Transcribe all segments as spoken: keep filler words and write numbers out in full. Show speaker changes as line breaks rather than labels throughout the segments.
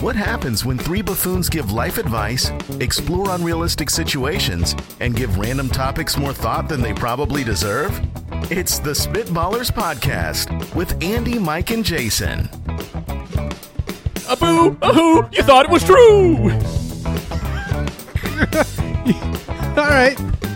What happens when three buffoons give life advice, explore unrealistic situations, and give random topics more thought than they probably deserve? It's the Spitballers Podcast with Andy, Mike, and Jason.
A boo, a hoo, you thought it was true.
All right.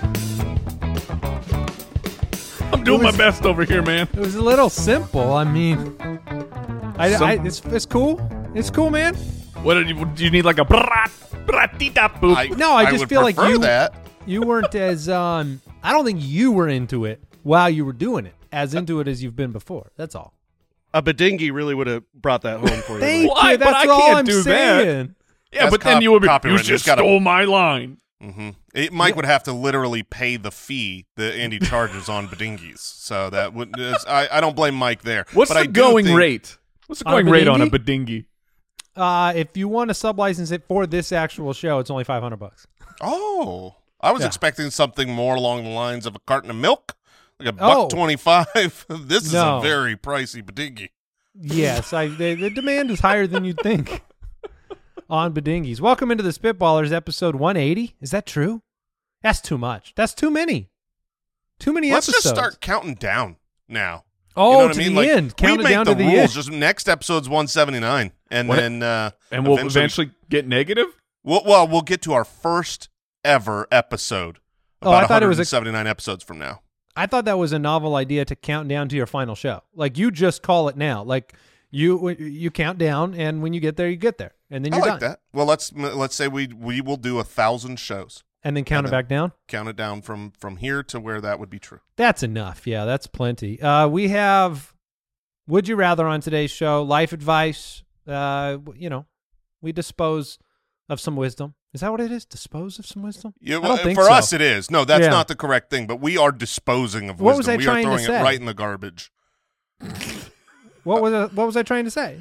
I'm doing
was-
my best over here, man.
It was a little simple. I mean, I,
Some-
I it's, it's cool. It's cool, man.
What did you, do you need like a brat, bratita boop?
I,
No, I just
would
feel like
prefer
you-
that.
You weren't as um. I don't think you were into it while you were doing it, as into it as you've been before. That's all.
A badingy really would have brought that home for you.
Thank
Why?
you.
But
That's
I
all
can't
I'm
do that.
saying.
yeah,
That's
but then
cop-
you would be, you
copywritten.
just
It's gotta-
stole my line.
hmm It, Mike would have to literally pay the fee that Andy charges on badingies. So that would is- I, I don't blame Mike there.
What's
but
the
I do
going
think-
rate? What's the
On a
going rate on a
badingy?
badingy?
Uh, if you want to sublicense it for this actual show, it's only five hundred bucks.
Oh, I was
Yeah.
expecting something more along the lines of a carton of milk, like a buck
Oh.
twenty-five. This is
No.
a very pricey badingy.
Yes, I the, the demand is higher than you'd think on badingies. Welcome into the Spitballers, episode one eighty. Is that true? That's too much. That's too many. Too many
Let's
episodes.
just start counting down now.
Oh,
you know what
to
I mean?
the
Like,
end. Count
we
it
make
down
the
to the
rules.
end.
Just next episode's one seventy-nine, and
What?
then uh,
And we'll eventually get negative?
We'll, well, we'll get to our first ever episode.
Oh,
About
I thought it was a-
one seventy-nine episodes from now.
I thought that was a novel idea to count down to your final show. Like you just call it now. Like you you count down, and when you get there, you get there, and then
I
you're
like
done.
that. Well, let's let's say we we will do a thousand shows.
And then count
And
it
then-
back down.
Count it down from from here to where that would be true.
That's enough. Yeah, that's plenty. Uh, we have Would You Rather on today's show, life advice. Uh, you know, we dispose of some wisdom. Is that what it is? Dispose of some wisdom?
Yeah,
I
well,
don't think
for
so.
us it is. No, that's
Yeah.
not the correct thing. But we are disposing of
What
wisdom.
was I
we
trying to
are throwing
say?
it right in the garbage.
What was I, what was I trying to say?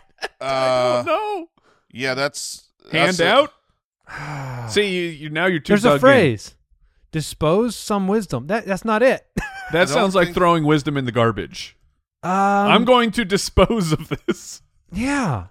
Uh,
no.
yeah, that's
Hand
that's it.
out? See, you, you now you're too
There's a
dug in.
phrase. Dispose some wisdom. That that's not it.
I
That
don't
sounds like
think-
throwing wisdom in the garbage.
Um,
I'm going to dispose of this.
Yeah.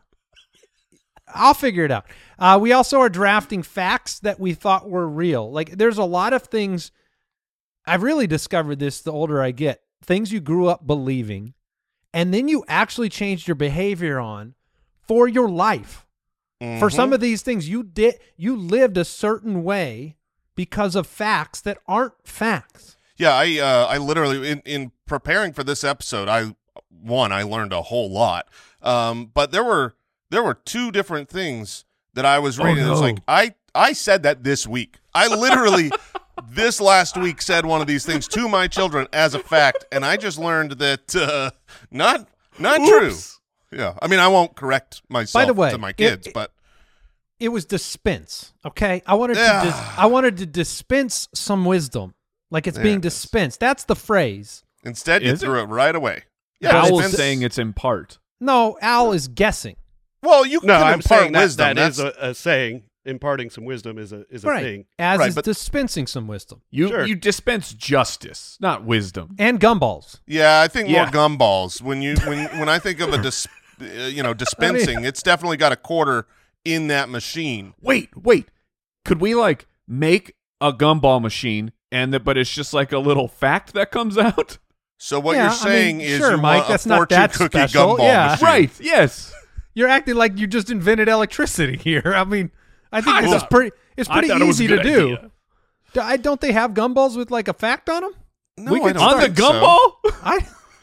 I'll figure it out. Uh, we also are drafting facts that we thought were real. Like, there's a lot of things. I've really discovered this the older I get. Things you grew up believing, and then you actually changed your behavior on for your life. For some
Mhm.
of these things, you did you lived a certain way because of facts that aren't facts.
Yeah, I uh, I literally in, in preparing for this episode, I one I learned a whole lot. Um, but there were there were two different things that I was
Oh,
reading. It was
no.
like I I said that this week. I literally this last week said one of these things to my children as a fact, and I just learned that uh, not not
Oops.
true. Yeah, I mean I won't correct myself
By the way,
to my
it-
kids,
it-
but
It was dispense, okay? I wanted
Yeah.
to dis- I wanted to dispense some wisdom. Like it's
There
being
it is.
dispensed. That's the phrase.
instead you
Is
threw it? right away.
Yeah,
Owl's
dispense-
saying it's in part.
No, Al is guessing.
Well, you
No,
can
I'm
impart
saying that
wisdom.
that
That's
is a, a saying. Imparting some wisdom is a is a
Right.
thing.
As
Right,
is
but-
dispensing some wisdom.
You
Sure.
you dispense justice, not wisdom.
And gumballs.
Yeah, I think more
Yeah.
gumballs. When you when when I think of a dis, uh, you know dispensing, it's definitely got a quarter in that machine.
Wait, wait. Could we like make a gumball machine and the, but it's just like a little fact that comes out?
So what
Yeah,
you're
I
saying
mean,
is
sure,
you
Mike,
want
that's
a
not
fortune
that
cookie
special.
gumball
Yeah.
machine.
Right, yes.
You're acting like you just invented electricity here. I mean, I think
I
this is
thought-
pretty it's
I
pretty
thought it was a
easy to
good
do.
idea.
Do- I don't they have gumballs with like a fact on them?
No,
We
I
could
don't
On the
think so.
gumball?
I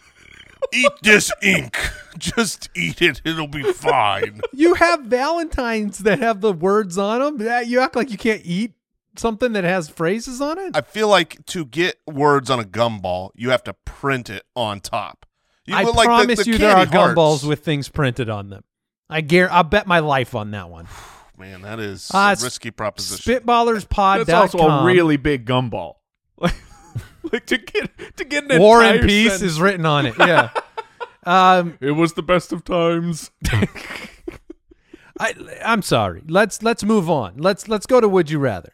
Eat this ink. Just eat it. It'll be fine.
You have Valentines that have the words on them. That you act like you can't eat something that has phrases on it.
I feel like to get words on a gumball, you have to print it on top. You
I
look like the-
promise
the
you there are
candy hearts.
gumballs with things printed on them. I guar- I'll bet my life on that one.
Man, that is
Uh,
a
it's
risky proposition.
Spitballers pod
That's also a really big gumball. Like, like to get to get an
War
entire
and Peace
sentence.
is written on it. Yeah. um,
It was the best of times.
I I'm sorry. Let's let's move on. Let's let's go to Would You Rather.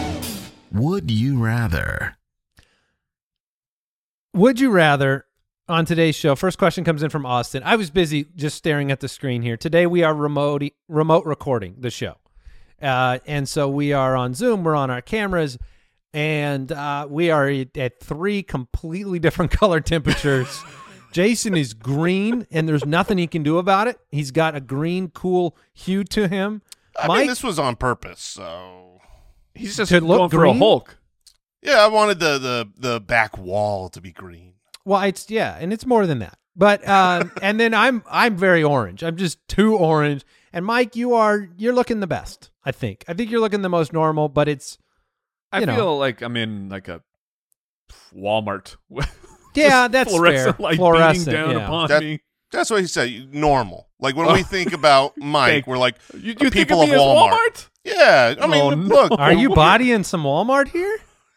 Would you rather?
Would you rather on today's show. First question comes in from Austin. I was busy just staring at the screen here. Today we are remote remote recording the show. Uh, and so we are on Zoom. We're on our cameras. And uh, we are at three completely different color temperatures. Jason is green, and there's nothing he can do about it. He's got a green, cool hue to him.
I
Mike,
mean, this was on purpose, so
He's just
To look
going for
green?
a Hulk.
yeah, I wanted the the the back wall to be green.
well, it's yeah, and it's more than that. But uh, and then I'm I'm very orange. I'm just too orange. And Mike, you are you're looking the best. I think. I think you're looking the most normal. But it's
I
You
feel
know.
like I'm in like a Walmart.
yeah,
Just
that's
fluorescent
fair.
light
Fluorescent,
beating down
yeah.
upon
That-
me.
That's what he said. Normal. Like when we think about Mike,
Thank-
we're like
You,
the
you think
people
of
of
me as
Walmart.
Walmart?
Yeah, I mean,
Oh, no.
look.
Are you bodying some Walmart here?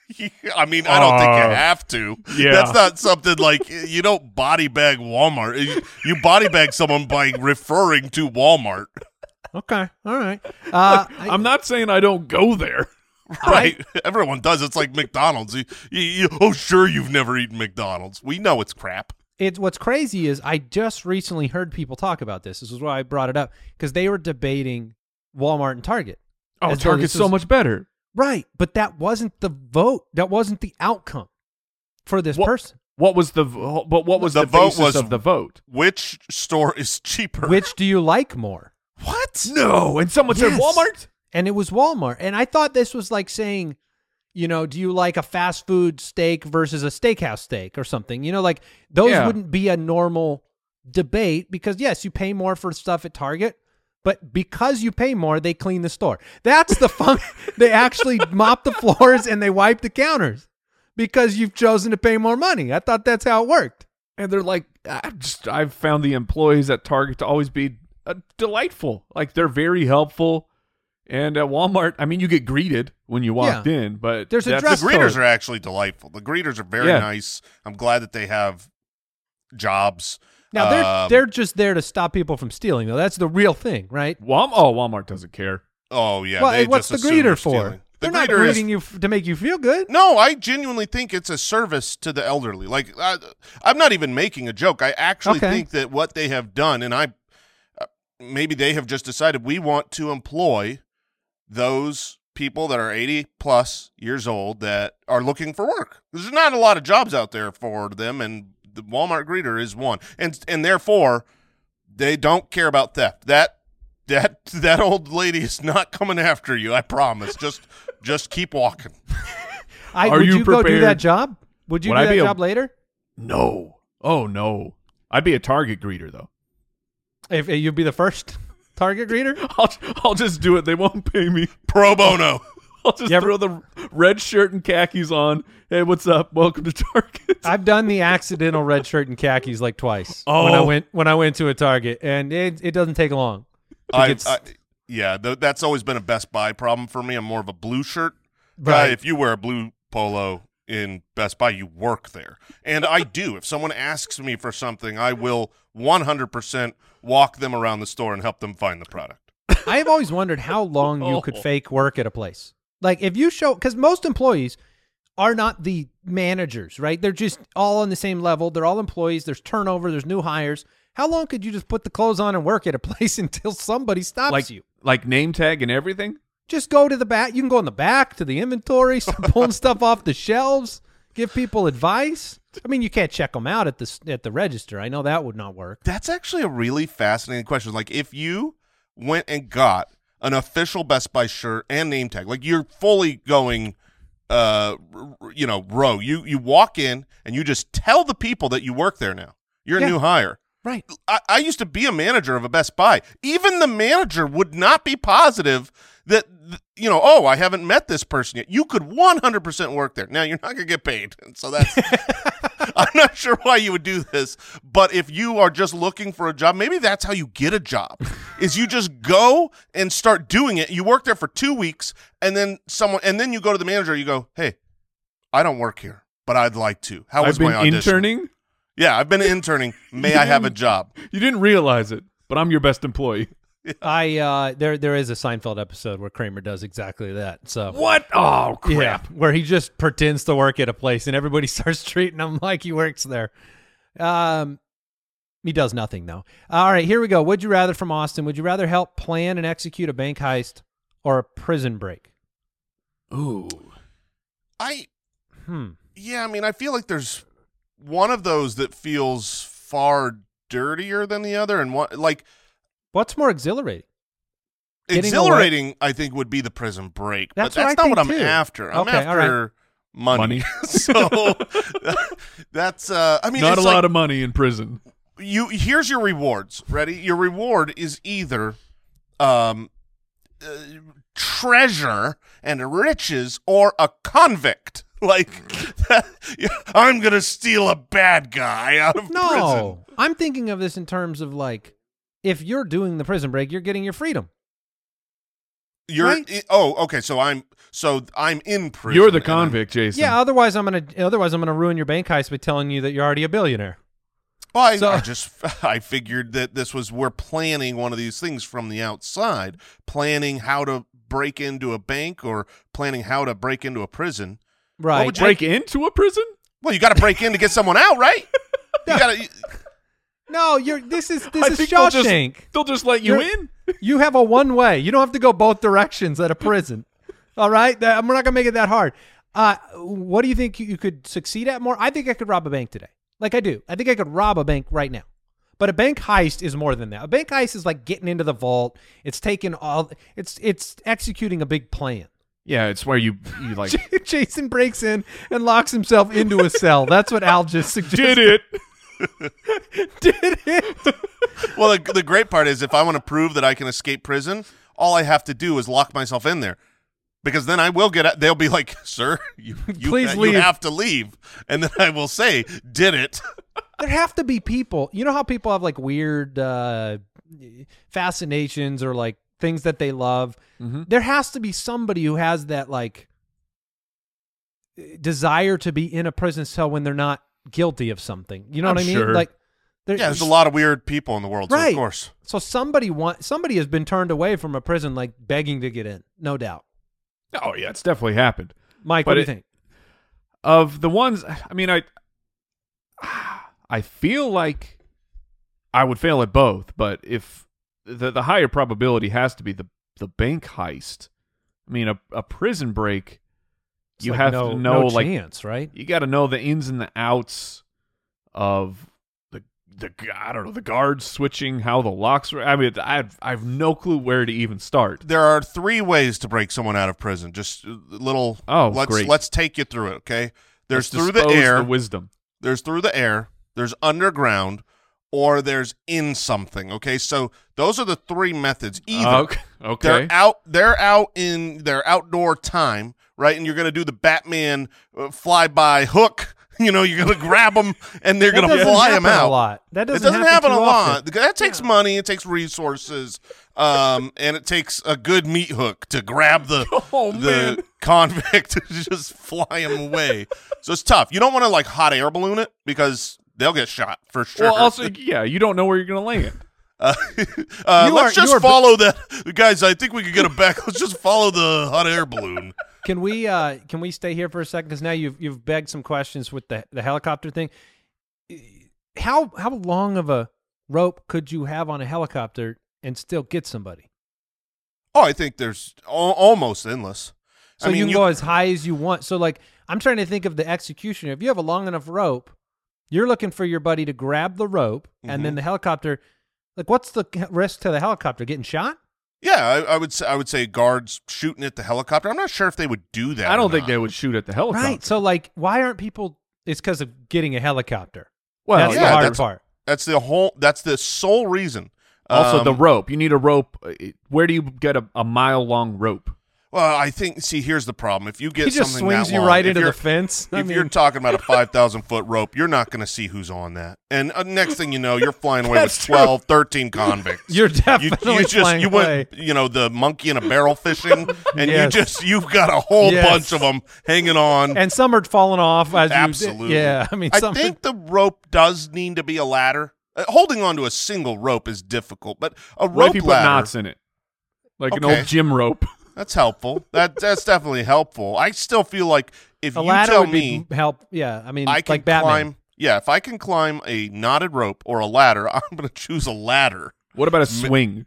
I mean, I don't think
Uh,
you have to.
yeah.
That's not something like you don't body bag Walmart. You, you body bag someone by referring to Walmart.
Okay, all right. Uh, I-
I'm not saying I don't go there.
Right. Everyone does. It's like McDonald's. You, you, you, oh, sure, you've never eaten McDonald's. We know it's crap.
It's what's crazy is I just recently heard people talk about this. This is why I brought it up because they were debating Walmart and Target.
Oh,
As though
Target's
this
so
was-
much better.
Right, but that wasn't the vote. That wasn't the outcome for this
What-
person.
What was the vo- but what was
The
the,
vote
basis
was-
of the vote?
Which store is cheaper?
Which do you like more?
What?
No, and someone said
Yes.
Walmart.
And it was Walmart. And I thought this was like saying, you know, do you like a fast food steak versus a steakhouse steak or something? You know, like those
Yeah.
wouldn't be a normal debate because, yes, you pay more for stuff at Target, but because you pay more, they clean the store. That's the fun. They actually mop the floors and they wipe the counters because you've chosen to pay more money. I thought that's how it worked.
And they're like, I just I've found the employees at Target to always be uh, delightful. Like they're very helpful. And at Walmart, I mean, you get greeted when you walked
Yeah.
in, but
There's a
that's-
dress
The greeters
code.
are actually delightful. The greeters are very
Yeah.
nice. I'm glad that they have jobs.
Now they're
Um,
they're just there to stop people from stealing, though. That's the real thing, right?
Walmart. Oh, Walmart doesn't care.
Oh yeah.
well,
they
what's
just
the
assume
greeter
you're
for?
stealing. The
They're not
greeter is-
greeting you f- to make you feel good.
No, I genuinely think it's a service to the elderly. Like I, I'm not even making a joke. I actually
Okay.
think that what they have done, and I uh, maybe they have just decided we want to employ those people that are eighty plus years old that are looking for work. There's not a lot of jobs out there for them, and the Walmart greeter is one, and and therefore they don't care about theft. That that that old lady is not coming after you. I promise. Just just keep walking.
I,
Are
would
you
you, go do
prepared?
that job? Would you
Would
do
I
that
be a-
job later?
No. Oh no. I'd be a Target greeter though.
If, if you'd be the first Target greeter?
I'll I'll just do it. They won't pay me.
Pro bono.
I'll just
You ever-
throw the red shirt and khakis on. Hey, what's up? Welcome to Target.
I've done the accidental red shirt and khakis like twice when I
Oh.
went when I went to a Target, and it it doesn't take long. to
I,
get s-
I, yeah, th- that's always been a Best Buy problem for me. I'm more of a blue shirt guy.
Right.
If you wear a blue polo in Best Buy, you work there. And I do. If someone asks me for something, I will one hundred percent walk them around the store and help them find the product.
I've always wondered how long you could
Oh.
fake work at a place. Like if you show, because most employees are not the managers, right? They're just all on the same level. They're all employees. There's turnover. There's new hires. How long could you just put the clothes on and work at a place until somebody stops
like
you?
like name tag and everything.
Just go to the back. You can go in the back to the inventory, start pulling stuff off the shelves, give people advice. I mean, you can't check them out at the s- at the register. I know that would not work.
That's actually a really fascinating question. Like if you went and got an official Best Buy shirt and name tag, like you're fully going uh r- r- you know, row. You you walk in and you just tell the people that you work there now. You're a
Yeah.
new hire.
Right.
I, I used to be a manager of a Best Buy. Even the manager would not be positive that, th- you know, oh, I haven't met this person yet. You could one hundred percent work there. Now, you're not going to get paid. And so that's, I'm not sure why you would do this. But if you are just looking for a job, maybe that's how you get a job, is you just go and start doing it. You work there for two weeks and then someone, and then you go to the manager, you go, hey, I don't work here, but I'd like to. How was
I've been
my audition?
interning.
Yeah, I've been interning. May I have a job?
You didn't realize it, but I'm your best employee.
I uh, there there is a Seinfeld episode where Kramer does exactly that. So
What? Oh
yeah,
crap!
where he just pretends to work at a place and everybody starts treating him like he works there. Um, he does nothing though. All right, here we go. Would you rather from Austin? Would you rather help plan and execute a bank heist or a prison break?
Ooh.
I,
Hmm.
yeah, I mean, I feel like there's one of those that feels far dirtier than the other, and one like
What's more exhilarating? Getting
exhilarating. I think would be the prison break,
That's
but
what
that's
I
not what
think,
I'm
too.
after. I'm
Okay, all
after money.
Money.
So that's. Uh, I mean,
Not a
it's
lot
like,
of money in prison.
you. Here's your rewards. Ready? Your reward is either, um, uh, treasure and riches, or a convict. Like, I'm gonna steal a bad guy out of
No,
prison.
I'm thinking of this in terms of like, if you're doing the prison break, you're getting your freedom.
You're
Right?
i- oh okay. So I'm so I'm in prison.
You're the
and I'm-
convict, Jason.
Yeah. Otherwise, I'm gonna. Otherwise, I'm gonna ruin your bank heist by telling you that you're already a billionaire.
Well, I,
So-
I just I figured that this was we're planning one of these things from the outside, planning how to break into a bank or planning how to break into a prison.
Right.
would you-
Break into a prison?
Well, you got to break in to get someone out, right? You got to.
No, you're. This is this
I
is
think they'll just,
Shawshank.
they'll just let you
You're-
in.
You have a one way. You don't have to go both directions at a prison. All right, that, we're not gonna make it that hard. Uh, what do you think you could succeed at more? I think I could rob a bank today. Like I do. I think I could rob a bank right now. But a bank heist is more than that. A bank heist is like getting into the vault. It's taking all. It's it's executing a big plan.
Yeah, it's where you you like
Jason breaks in and locks himself into a cell. That's what Al just suggested.
did it.
Did it?
Well, the, the great part is if I want to prove that I can escape prison, all I have to do is lock myself in there. Because then I will get out. They'll be like, sir, you, you,
Please
you
leave.
have to leave. And then I will say, did it.
There have to be people. You know how people have like weird uh, fascinations or like things that they love?
Mhm.
There has to be somebody who has that like desire to be in a prison cell when they're not guilty of something. You know
I'm
what I mean?
sure.
Like, there-
Yeah, there's a lot of weird people in the world, so
Right.
of course.
So somebody want somebody has been turned away from a prison like begging to get in, no doubt.
Oh yeah, it's definitely happened.
Mike,
But
what do
it-
you think?
Of the ones, I mean, I I feel like I would fail at both, but if the the higher probability has to be the the bank heist. I mean, a a prison break,
It's
you
like
have
no,
to know
no
like
chance, right?
you got to know the ins and the outs of the the I don't know the guards switching, how the locks were. I mean, I have, I have no clue where to even start.
There are three ways to break someone out of prison. Just a little.
Oh,
let's
great.
let's take you through it. Okay. There's
Let's
through the
dispose
air.
the wisdom.
There's through the air. There's underground, or there's in something. Okay. So those are the three methods. Either
Okay, okay.
they're out. They're out in their outdoor time, right? And you're gonna do the Batman uh, flyby hook. You know, you're gonna grab them and they're
That
gonna
doesn't
fly them
happen
out.
a lot. That doesn't,
It doesn't happen, a
too
lot.
often.
That takes money. It takes resources, um, and it takes a good meat hook to grab the
Oh,
the
man.
convict to just fly him away. So it's tough. You don't want to like hot air balloon it because they'll get shot for sure.
Well, also, yeah, you don't know where you're going to land.
uh, uh,
You
let's
are- you
just
are-
follow that, guys. I think we could get it back. Let's just follow the hot air balloon.
Can we uh can we stay here for a second? Because now you've you've begged some questions with the the helicopter thing. How how long of a rope could you have on a helicopter and still get somebody?
Oh, I think there's al- almost endless.
So
I mean,
you can go as high as you want. So like I'm trying to think of the executioner. If you have a long enough rope, you're looking for your buddy to grab the rope, and then
Mhm.
the helicopter. Like, what's the risk to the helicopter? Getting shot?
Yeah, I, I would say I would say guards shooting at the helicopter. I'm not sure if they would do that.
I
or
don't think
not.
they would shoot at the helicopter.
Right. So like, why aren't people? It's because of getting a helicopter.
Well,
that's
yeah,
the hard
that's-
part.
That's the whole. That's the sole reason.
also the
Um,
rope. You need a rope. Uh, Where do you get a, a mile long rope?
Well, I think. See, here's the problem. If you get
He just
something
swings
that
you
long,
right
if
into
you're-
the fence. I
If
mean,
you're talking about a five thousand foot rope, you're not going to see who's on that. And uh, next thing you know, you're flying away with
That's true.
twelve, thirteen convicts.
you're
You,
definitely
you just
flying
you
away.
went you know the monkey in a barrel fishing, and
Yes.
you just you've got a whole
Yes.
bunch of them hanging on.
And some are falling off as
Absolutely.
you. Yeah, I mean,
I
some,
think the rope does need to be a ladder. Uh, holding on to a single rope is difficult, but a
What
rope
if you put
ladder
knots in it? Like an
Okay.
old gym rope.
that's helpful. That that's definitely helpful. I still feel like if
a
you
ladder
tell
would
me
be help. Yeah, I mean,
I can
like Batman.
climb, Yeah, if I can climb a knotted rope or a ladder, I'm going to choose a ladder.
What about a swing?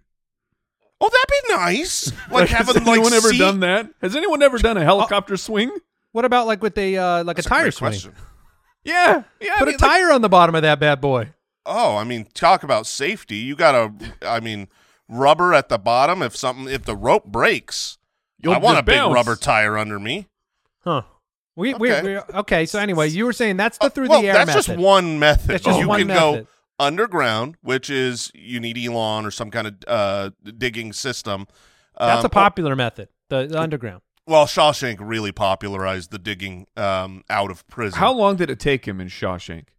Oh, that'd be nice. Like
Has
having
anyone
like
ever
seat-
done that? Has anyone ever done a helicopter swing?
What about like with a uh, like
That's
a tire
great
swing?
question.
Yeah, yeah. I
Put
mean,
a tire on the bottom of that bad boy.
Oh, I mean, talk about safety. You got to, I mean, rubber at the bottom. If something, if the rope breaks,
You'll
I want a
just
big
bounce.
rubber tire under me.
Huh. We,
Okay.
we, we okay. So anyway, you were saying that's the
Uh,
through
well,
the air
that's
method.
just one method.
That's just
you
one
can
method.
go underground, which is you need Elon or some kind of uh, digging system.
That's
Um,
a popular method. The, the underground.
Well, Shawshank really popularized the digging um, out of prison.
How long did it take him in Shawshank?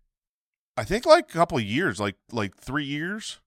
I think like a couple of years, like like three years.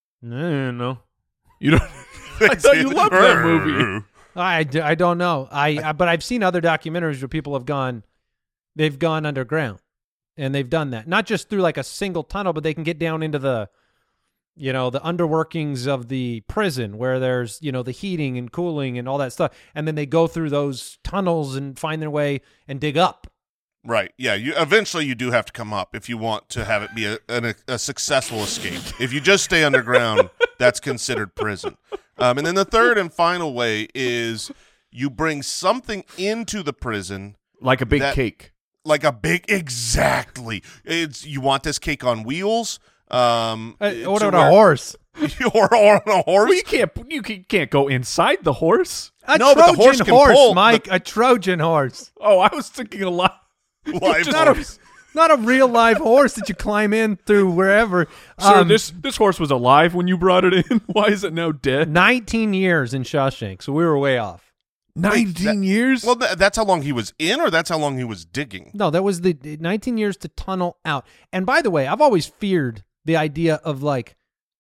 No, no.
You don't. I thought you loved that movie.
I, d- I don't know. I, I but I've seen other documentaries where people have gone, they've gone underground, and they've done that. Not just through like a single tunnel, but they can get down into the, you know, the underworkings of the prison where there's, you know, the heating and cooling and all that stuff, and then they go through those tunnels and find their way and dig up.
Right. Yeah. You eventually you do have to come up if you want to have it be a, an, a successful escape. If you just stay underground, that's considered prison. Um, and then the third and final way is you bring something into the prison,
Like a big
That-
cake.
like a big exactly. It's you want this cake on wheels. Um,
Uh, what
to
about a
where-
horse?
or, or on a horse.
Well, you can't. You can- can't go inside the horse.
A
No, but the horse
Trojan
can
horse,
pull.
Mike. A Trojan horse.
Oh, I was thinking a lot.
Live
Just-
Not a,
horse.
not a real live horse that you climb in through wherever.
Sir,
Um,
this this horse was alive when you brought it in. Why is it now dead?
nineteen years in Shawshank, so we were way off.
Nineteen years.
Well, th- that's how long he was in, or that's how long he was digging.
No, that was the nineteen years to tunnel out. And by the way, I've always feared the idea of like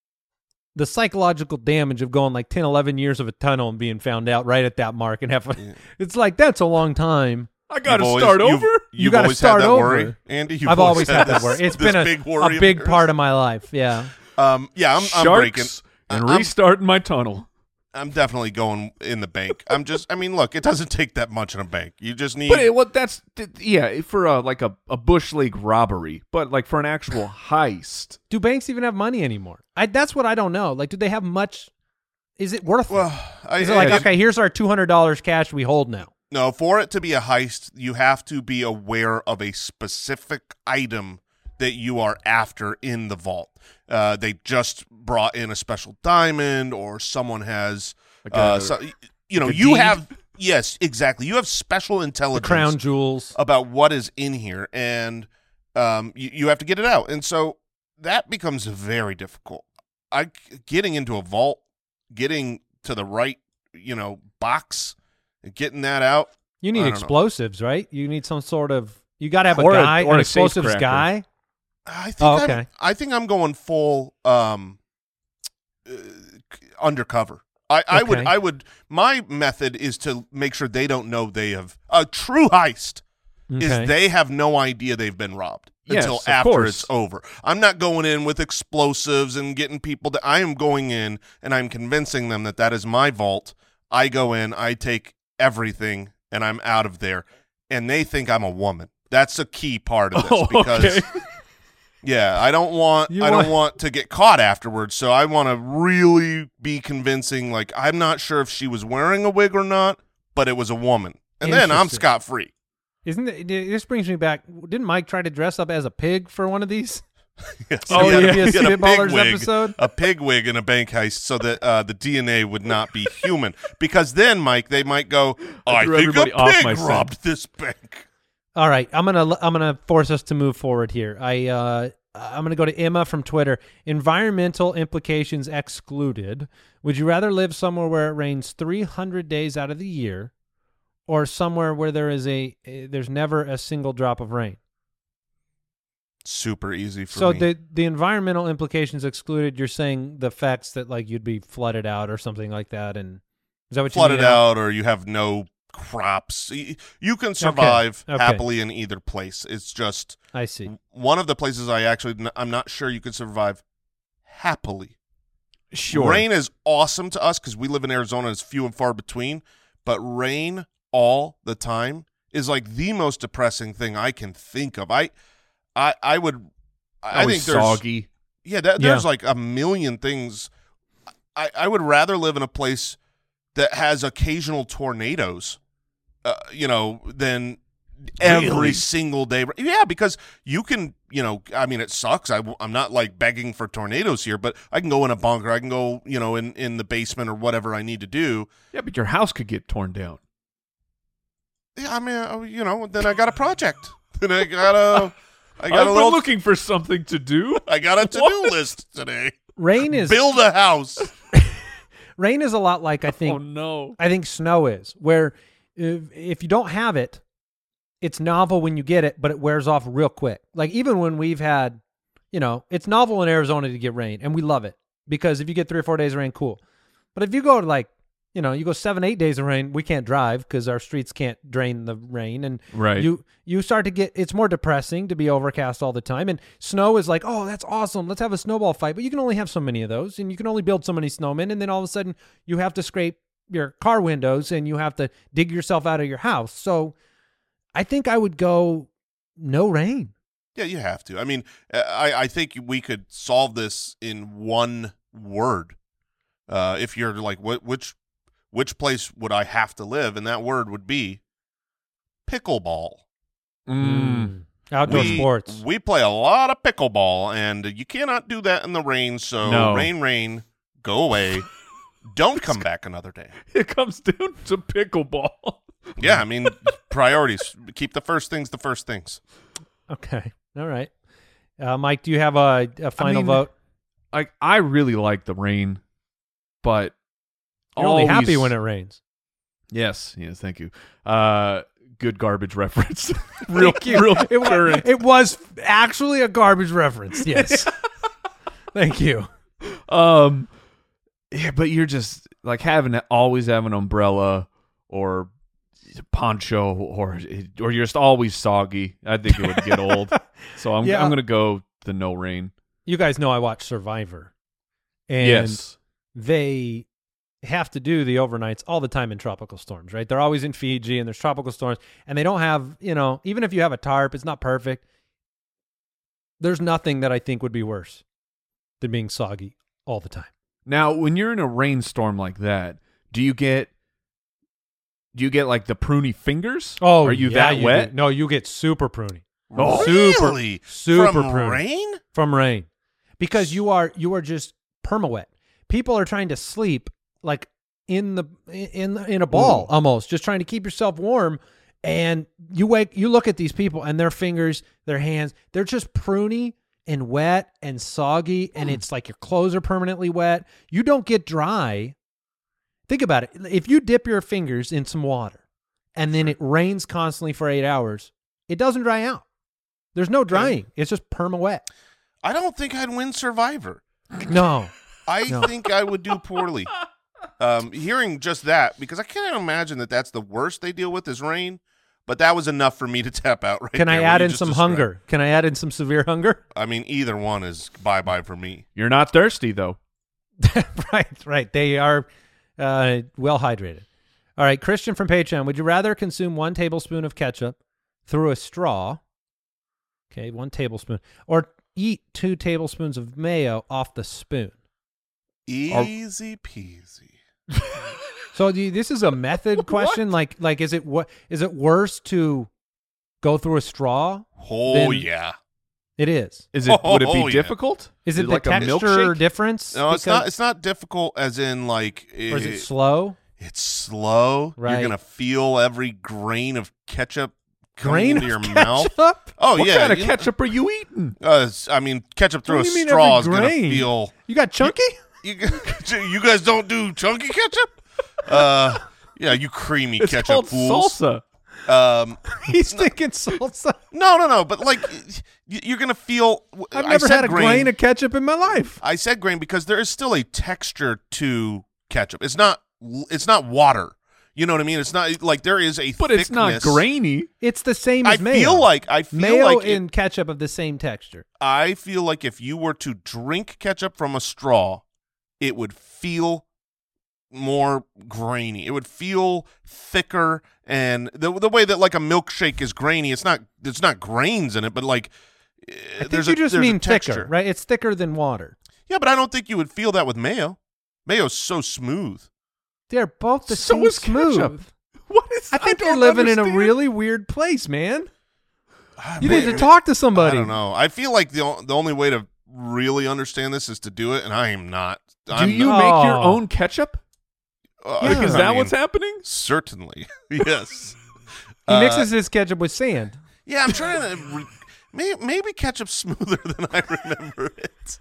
the psychological damage of going like ten, eleven years of a tunnel and being found out right at that mark and have it's like that's a long time.
I got to
You've always-
start
you've-
over.
You
You've
gotta
always
start
had that
over.
worry, Andy. You've
I've always had that
this-
worry. It's
this
been a
big, worry
a
of
big
yours.
part of my life. Yeah.
Um, yeah, I'm, I'm breaking.
Sharks and
I'm-
restarting my tunnel.
I'm definitely going in the bank. I'm just. I mean, look, it doesn't take that much in a bank. You just need.
But it, what that's th- yeah for a, like a, a bush league robbery, but like for an actual heist.
Do banks even have money anymore? I that's what I don't know. Like, do they have much? Is it worth it?
well, I,
Is it like
I-
okay, here's our two hundred dollars cash we hold now?
No, for it to be a heist, you have to be aware of a specific item that you are after in the vault. Uh, they just brought in a special diamond, or someone has,
Like
uh,
a-
so, you know,
like a
you
deed?
have yes, exactly. You have special
The
intelligence
crown jewels.
about what is in here, and um, you, you have to get it out, and so that becomes very difficult. I getting into a vault, getting to the right, you know, box, and getting that out.
You
I
need
don't know.
explosives, right? You need some sort of. You got to have a
Or a-
guy,
or
an
a
explosives
safecracker.
guy.
I think
Oh,
I'm-
okay.
I think I'm going full um, uh, undercover. I, I would
Okay.
I would my method is to make sure they don't know they have a true heist
Okay.
is they have no idea they've been robbed
Yes,
until
of
after
course.
it's over. I'm not going in with explosives and getting people to, I am going in and I'm convincing them that that is my vault. I go in, I take everything, and I'm out of there. And they think I'm a woman. That's a key part of this
Oh,
because
okay.
yeah, I don't want
You
I
want-
don't want to get caught afterwards. So I want to really be convincing. Like I'm not sure if she was wearing a wig or not, but it was a woman, and then I'm
Interesting.
scot free.
Isn't it? This brings me back. Didn't Mike try to dress up as a pig for one of these?
Yes.
Oh,
He had
yeah.
a-
Be a
he had pig
Spitballers
wig,
episode?
a pig wig in a bank heist, so that uh, the D N A would not be human. Because then, Mike, they might go,
I
I
threw
think a
everybody off
pig
my scent."
robbed this bank.
All right, I'm gonna I'm gonna force us to move forward here. I uh, I'm gonna go to Emma from Twitter. Environmental implications excluded. Would you rather live somewhere where it rains three hundred days out of the year, or somewhere where there is a eh, there's never a single drop of rain?
Super easy for
So
me.
the the environmental implications excluded. You're saying the facts that like you'd be flooded out or something like that, and is that what
flooded
you mean?
out, or you have no crops. Y- You can survive
Okay.
happily in either place. It's just
I see.
one of the places I actually I'm not sure you could survive happily.
Sure.
Rain is awesome to us because we live in Arizona. It's few and far between, but rain all the time is like the most depressing thing I can think of. I I I would. I
Always
think there's
soggy.
yeah. That,
Yeah.
there's like a million things. I I would rather live in a place that has occasional tornadoes, uh, you know, than every
Really?
single day. Yeah, because you can, you know, I mean, it sucks. I, I'm not like begging for tornadoes here, but I can go in a bunker. I can go, you know, in, in the basement or whatever I need to do.
Yeah, but your house could get torn down.
Yeah, I mean, uh, you know, then I got a project. then I got a, I got
I've
a
been
little,
looking for something to do.
I got a to-do
What?
list today.
Rain is
Build a house.
rain is a lot like I think
Oh no.
I think snow is, where if, if you don't have it, it's novel when you get it, but it wears off real quick. Like even when we've had, you know, it's novel in Arizona to get rain, and we love it because if you get three or four days of rain, cool. But if you go to like, you know, you go seven, eight days of rain, we can't drive because our streets can't drain the rain, and
Right.
you you start to get, it's more depressing to be overcast all the time. And snow is like, oh, that's awesome, let's have a snowball fight, but you can only have so many of those, and you can only build so many snowmen, and then all of a sudden you have to scrape your car windows and you have to dig yourself out of your house. So I think I would go no rain.
Yeah, you have to. I mean, uh, I, I think we could solve this in one word. Uh, if you're like, wh- which which place would I have to live? And that word would be pickleball.
Mm.
Outdoor
we,
sports.
We play a lot of pickleball, and you cannot do that in the rain. So
No.
rain, rain, go away. Don't come back another day.
It comes down to pickleball.
Yeah, I mean, priorities. Keep the first things the first things.
Okay. All right. Uh, Mike, do you have a, a final
mean,
vote?
Like I really like the rain, but
You're only happy
always-
when it rains.
Yes, yes, thank you. Uh, good garbage reference. real,
Thank you.
real
It, wa-
current.
it was actually a garbage reference. Yes. Thank you.
Um, yeah, but you're just like having always have an umbrella or poncho, or or you're just always soggy. I think it would get old. So I'm
Yeah.
I'm gonna go the no rain.
You guys know I watch Survivor. And
yes.
they have to do the overnights all the time in tropical storms, right? They're always in Fiji and there's tropical storms, and they don't have, you know, even if you have a tarp, it's not perfect. There's nothing that I think would be worse than being soggy all the time.
Now, when you're in a rainstorm like that, do you get do you get like the pruny fingers?
Oh,
are you
yeah,
that
you
wet?
do. No, you get super pruny.
Oh.
super,
Really?
super
From
pruny.
rain?
From rain, because you are you are just perma-wet. People are trying to sleep like in the in in a ball almost, just trying to keep yourself warm. And you wake, you look at these people and their fingers, their hands, they're just pruny and wet and soggy, and it's like your clothes are permanently wet. You don't get dry. Think about it. If you dip your fingers in some water and then it rains constantly for eight hours, it doesn't dry out. There's no drying. It's just perma wet.
I don't think I'd win Survivor.
No.
I
No.
think I would do poorly. Um, hearing just that, because I can't imagine that that's the worst they deal with is rain, but that was enough for me to tap out right
Can I
there, what
add
you
in
just
some
described.
hunger? Can I add in some severe hunger?
I mean, either one is bye-bye for me.
You're not thirsty though.
right, right. They are uh, well hydrated. All right, Christian from Patreon. Would you rather consume one tablespoon of ketchup through a straw? Okay, one tablespoon, or eat two tablespoons of mayo off the spoon?
Easy peasy.
So do you, this is a method question. Like, like is it what is it worse to go through a straw?
Oh,
Then-
yeah.
It is.
Is it would it be
Oh, yeah.
difficult?
Is it the
like a
texture
milkshake?
difference?
No, it's
Because-
not. It's not difficult as in like.
Or is it
eh,
slow?
It's slow.
Right.
You're gonna feel every grain of ketchup
Grain
coming into
of
your
ketchup?
mouth. Oh
What
yeah.
kind of
you-
ketchup are you eating?
Uh, s- I mean, ketchup through
What
a
do you mean
straw
every
is gonna
grain?
feel.
You got chunky?
You, you guys don't do chunky ketchup? Uh, yeah, you creamy
It's
ketchup
called
fools.
salsa.
Um,
He's thinking salsa.
no, no, no. But like, y- you're gonna feel.
I've
I
never
said
had a grain of ketchup in my life.
I said grain because there is still a texture to ketchup. It's not. It's not water. You know what I mean? It's not like there is a.
But it's not
thickness.
grainy.
It's the same
I
as mayo.
feel like I feel
mayo
like it-
and ketchup of the same texture.
I feel like if you were to drink ketchup from a straw, it would feel more grainy. It would feel thicker, and the the way that like a milkshake is grainy, it's not. It's not grains in it, but like
I think
there's
you
a,
just
there's
mean
a texture.
thicker, right? It's thicker than water.
Yeah, but I don't think you would feel that with mayo. Mayo's so smooth.
They're both the
So
same
is
smooth.
ketchup. What is?
I think
I
you're
don't
living in a
understand.
really weird place, man.
Ah,
You
man,
need to talk to somebody.
I don't know. I feel like the o- the only way to really understand this is to do it, and I am not.
Do
I'm
you
not-
make your
Oh.
own ketchup?
Uh,
Yeah.
Like, is
I
that
mean,
what's happening?
Certainly, yes.
He
Uh,
mixes his ketchup with sand.
Yeah, I'm trying to. Re- may, maybe ketchup's smoother than I remember it.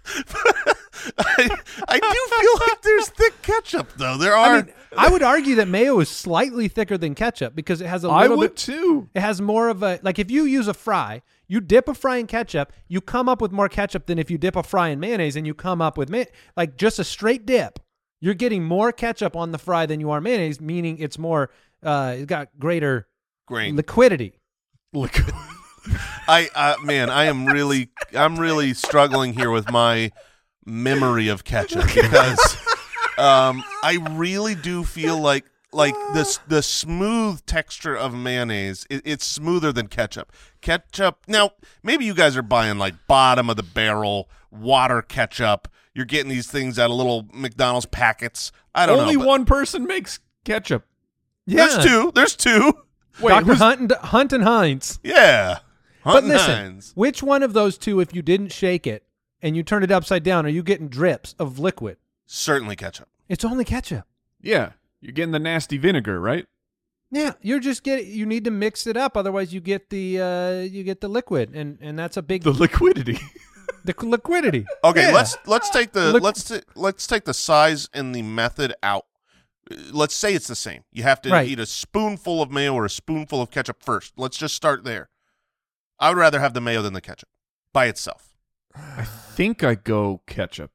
I, I do feel like there's thick ketchup, though. There are.
I mean, I would argue that mayo is slightly thicker than ketchup because it has a
I
little
would
bit.
too.
It has more of a like if you use a fry, you dip a fry in ketchup, you come up with more ketchup than if you dip a fry in mayonnaise and you come up with ma- like just a straight dip. You're getting more ketchup on the fry than you are mayonnaise, meaning it's more. Uh, it's got greater
Grain.
liquidity.
Liquid.
I uh, man, I am really, I'm really struggling here with my memory of ketchup because um, I really do feel like like this the smooth texture of mayonnaise. It, it's smoother than ketchup. Ketchup. Now, maybe you guys are buying like bottom of the barrel water ketchup. You're getting these things out of little McDonald's packets. I don't
Only
know. but
one person makes ketchup.
Yeah,
There's two. There's two.
Wait,
Doctor
who's-
Hunt and Hunt and Heinz.
Yeah.
But
Hunt and
listen,
Heinz.
which one of those two, if you didn't shake it and you turned it upside down, are you getting drips of liquid?
Certainly ketchup.
It's only ketchup.
Yeah, you're getting the nasty vinegar, right?
Yeah, you're just getting. You need to mix it up, otherwise you get the uh, you get the liquid, and, and that's a big
The liquidity.
the liquidity.
Okay,
Yeah.
let's let's take the
Look-
let's t- let's take the size and the method out. Uh, Let's say it's the same. You have to
Right.
eat a spoonful of mayo or a spoonful of ketchup first. Let's just start there. I would rather have the mayo than the ketchup by itself.
I think I go ketchup.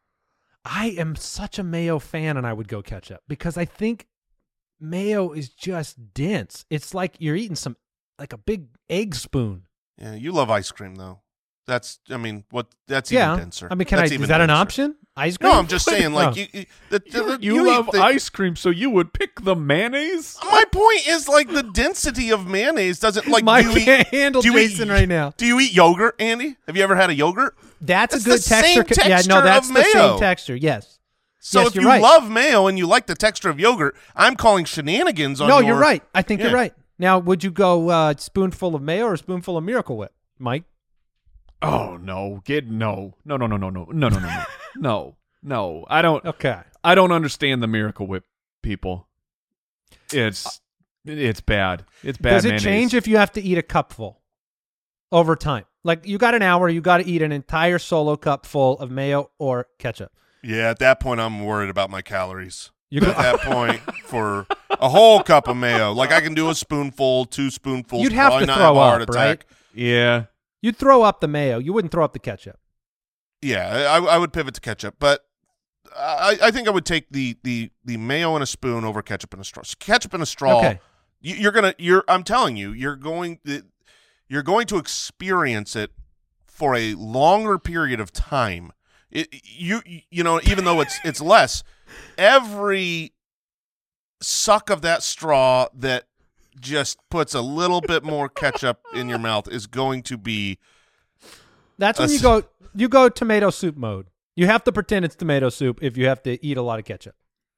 I am such a mayo fan, and I would go ketchup because I think mayo is just dense. It's like you're eating some like a big egg spoon.
Yeah, you love ice cream though. That's I mean, what that's
yeah,
even denser.
I mean, can
That's
I?
even
Is that an
denser.
option? Ice cream?
No, I'm just saying, like
No.
you, you, the, the,
You,
the-
you
eat
love
the-
ice cream, so you would pick the mayonnaise?
My point is like the density of mayonnaise doesn't like.
Mike
do you
can't
eat,
handle
do you eat-
Jason right now.
Do you eat yogurt, Andy? Have you ever had a yogurt?
That's,
That's
a good
the same
texture. co- yeah,
texture
no, that's
of
the
mayo.
same texture. Yes.
So
Yes,
if
you're
you
right.
love mayo and you like the texture of yogurt, I'm calling shenanigans on
No,
your-
you're right. I think
Yeah.
you're right. Now, would you go uh, spoonful of mayo or spoonful of Miracle Whip, Mike?
Oh no, get no, no, no, no, no, no, no, no, no, no, no, no. I don't.
Okay.
I don't understand the Miracle Whip, people. It's it's bad. It's bad.
Does it
mayonnaise.
change if you have to eat a cupful over time? Like you got an hour, you got to eat an entire solo cup full of mayo or ketchup.
Yeah, at that point, I'm worried about my calories.
You go,
At that point, for a whole cup of mayo, like I can do a spoonful, two spoonfuls.
You'd have
probably
to
not
throw
have a heart
up,
attack.
right?
Yeah.
You'd throw up the mayo. You wouldn't throw up the ketchup.
Yeah, I, I would pivot to ketchup, but I, I think I would take the, the the mayo in a spoon over ketchup in a straw. Ketchup in a straw.
Okay.
You, you're gonna. You're. I'm telling you, you're going. You're going to experience it for a longer period of time. It, you you know, even though it's it's less, every suck of that straw that just puts a little bit more ketchup in your mouth is going to be.
That's when
A
you
s-
go you go tomato soup mode. You have to pretend it's tomato soup if you have to eat a lot of ketchup.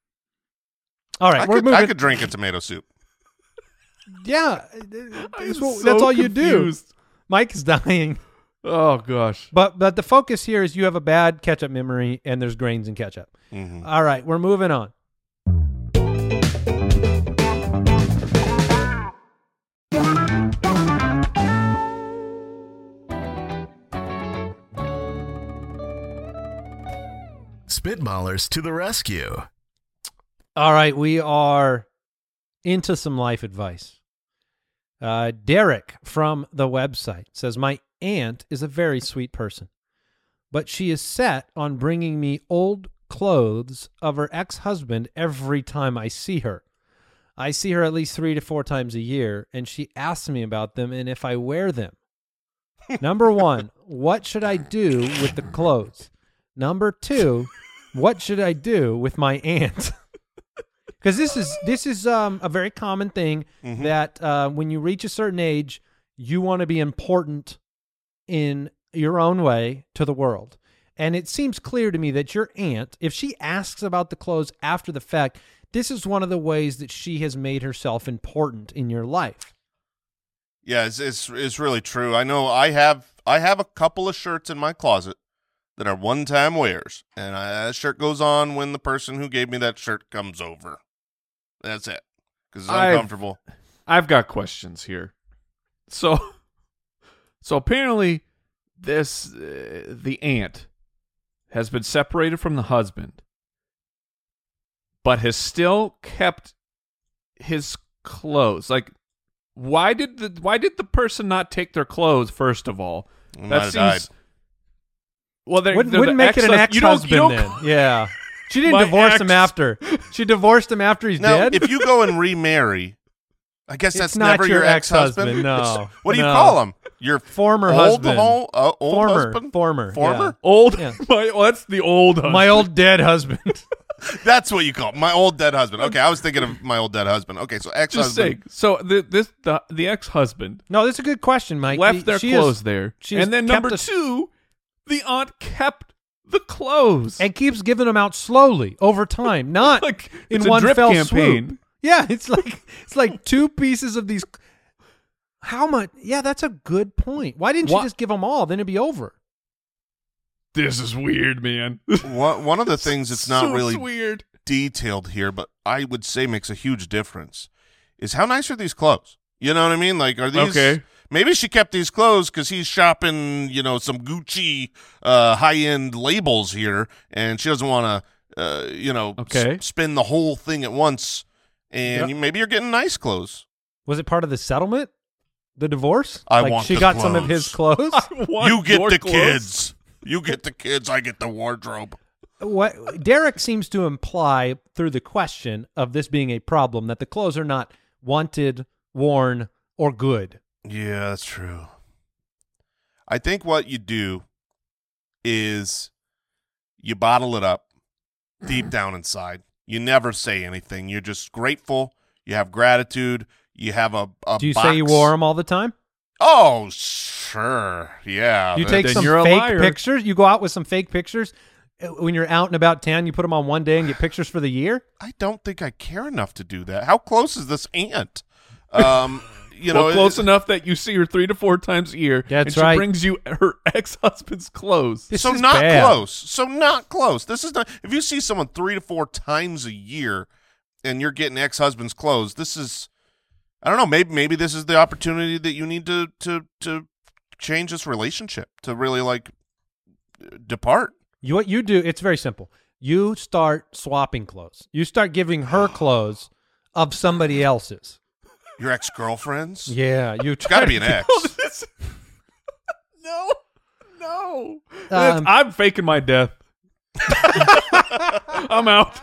All right,
I
we're
could,
moving.
I could drink a tomato soup.
Yeah,
I'm
that's, what-
so
that's all you do.
confused.
Mike is dying.
Oh gosh.
But but the focus here is you have a bad ketchup memory and there's grains in ketchup.
Mhm.
All right, we're moving on.
Spitballers to the rescue.
All right, we are into some life advice. Uh, Derek from the website says, my aunt is a very sweet person, but she is set on bringing me old clothes of her ex-husband every time I see her. I see her at least three to four times a year, and she asks me about them and if I wear them. Number one, what should I do with the clothes? Number two, what should I do with my aunt? Because this is this is um, a very common thing
Mhm.
that uh, when you reach a certain age, you want to be important in your own way to the world. And it seems clear to me that your aunt, if she asks about the clothes after the fact, this is one of the ways that she has made herself important in your life.
Yeah, it's, it's it's really true. I know I have I have a couple of shirts in my closet that are one-time wears, and I, that shirt goes on when the person who gave me that shirt comes over. That's it, because it's
I've-
uncomfortable.
I've got questions here. So, so apparently, this uh, the aunt has been separated from the husband, but has still kept his clothes. Like, why did the why did the person not take their clothes first of all?
Might
That
have
seems
died.
well. They're,
Wouldn't,
they're
wouldn't
the
make it an
ex-hus- you don't- you
ex-husband
don't-
then. Yeah. She didn't
My
divorce him
ex-
after. She divorced him after he's
Now,
dead?
if you go and remarry, I guess that's
It's not
never
your
your ex-husband.
ex-husband, no.
It's- what do you
No.
call him? Your
Former
old
husband.
Whole, uh, old
Former.
husband?
Former.
Former?
yeah.
Old,
Yeah.
my, well, that's the old husband.
My old dead husband.
That's what you call it. My old dead husband. Okay, I was thinking of my old dead husband. Okay, so
Just
ex-husband.
saying. So the this the the ex husband
No, that's a good question, Mike.
left their
She
clothes
is-
there,
she has
and then
kept
number
a-
two, the aunt kept the clothes.
and keeps giving them out slowly over time, not
Like,
in
it's a
one
drip
fell
campaign.
swoop. Yeah, it's like it's like two pieces of these. How much? Yeah, that's a good point. Why didn't
Wha-
you just give them all? Then it'd be over.
This is weird, man.
One, one of the things that's not
So
really
weird.
detailed here, but I would say makes a huge difference, is how nice are these clothes? You know what I mean? Like, are these...
Okay.
Maybe she kept these clothes because he's shopping, you know, some Gucci uh, high-end labels here, and she doesn't want to, uh, you know,
Okay.
s- spend the whole thing at once. And
Yep.
you, maybe you're getting nice clothes.
Was it part of the settlement? The divorce?
I
like
want
she
the
got some of his clothes.
I want
You get
your
the
clothes.
kids. You get the kids. I get the wardrobe.
What Derek seems to imply through the question of this being a problem that the clothes are not wanted, worn, or good.
Yeah, that's true. I think what you do is you bottle it up deep down inside. You never say anything. You're just grateful. You have gratitude. You have a, a
Do you
box.
say you wore them all the time?
Oh, sure. Yeah.
You
that-
take
then
some
you're a
fake
liar.
pictures. You go out with some fake pictures. Uh, When you're out and about town, you put them on one day and get pictures for the year.
I don't think I care enough to do that. How close is this aunt? Um, you know,
well, close
it-
enough that you see her three to four times a year.
That's
and she
right.
brings you her ex-husband's clothes.
This
so
is
not
bad.
close. So not close. This is not. If you see someone three to four times a year, and you're getting ex-husband's clothes, this is. I don't know. Maybe maybe this is the opportunity that you need to to to change this relationship to really like depart.
You what you do? It's very simple. You start swapping clothes. You start giving her clothes of somebody else's.
Your ex-girlfriends.
Yeah, you
It's got to be an ex.
This- no, no.
Um,
I'm faking my death. I'm out.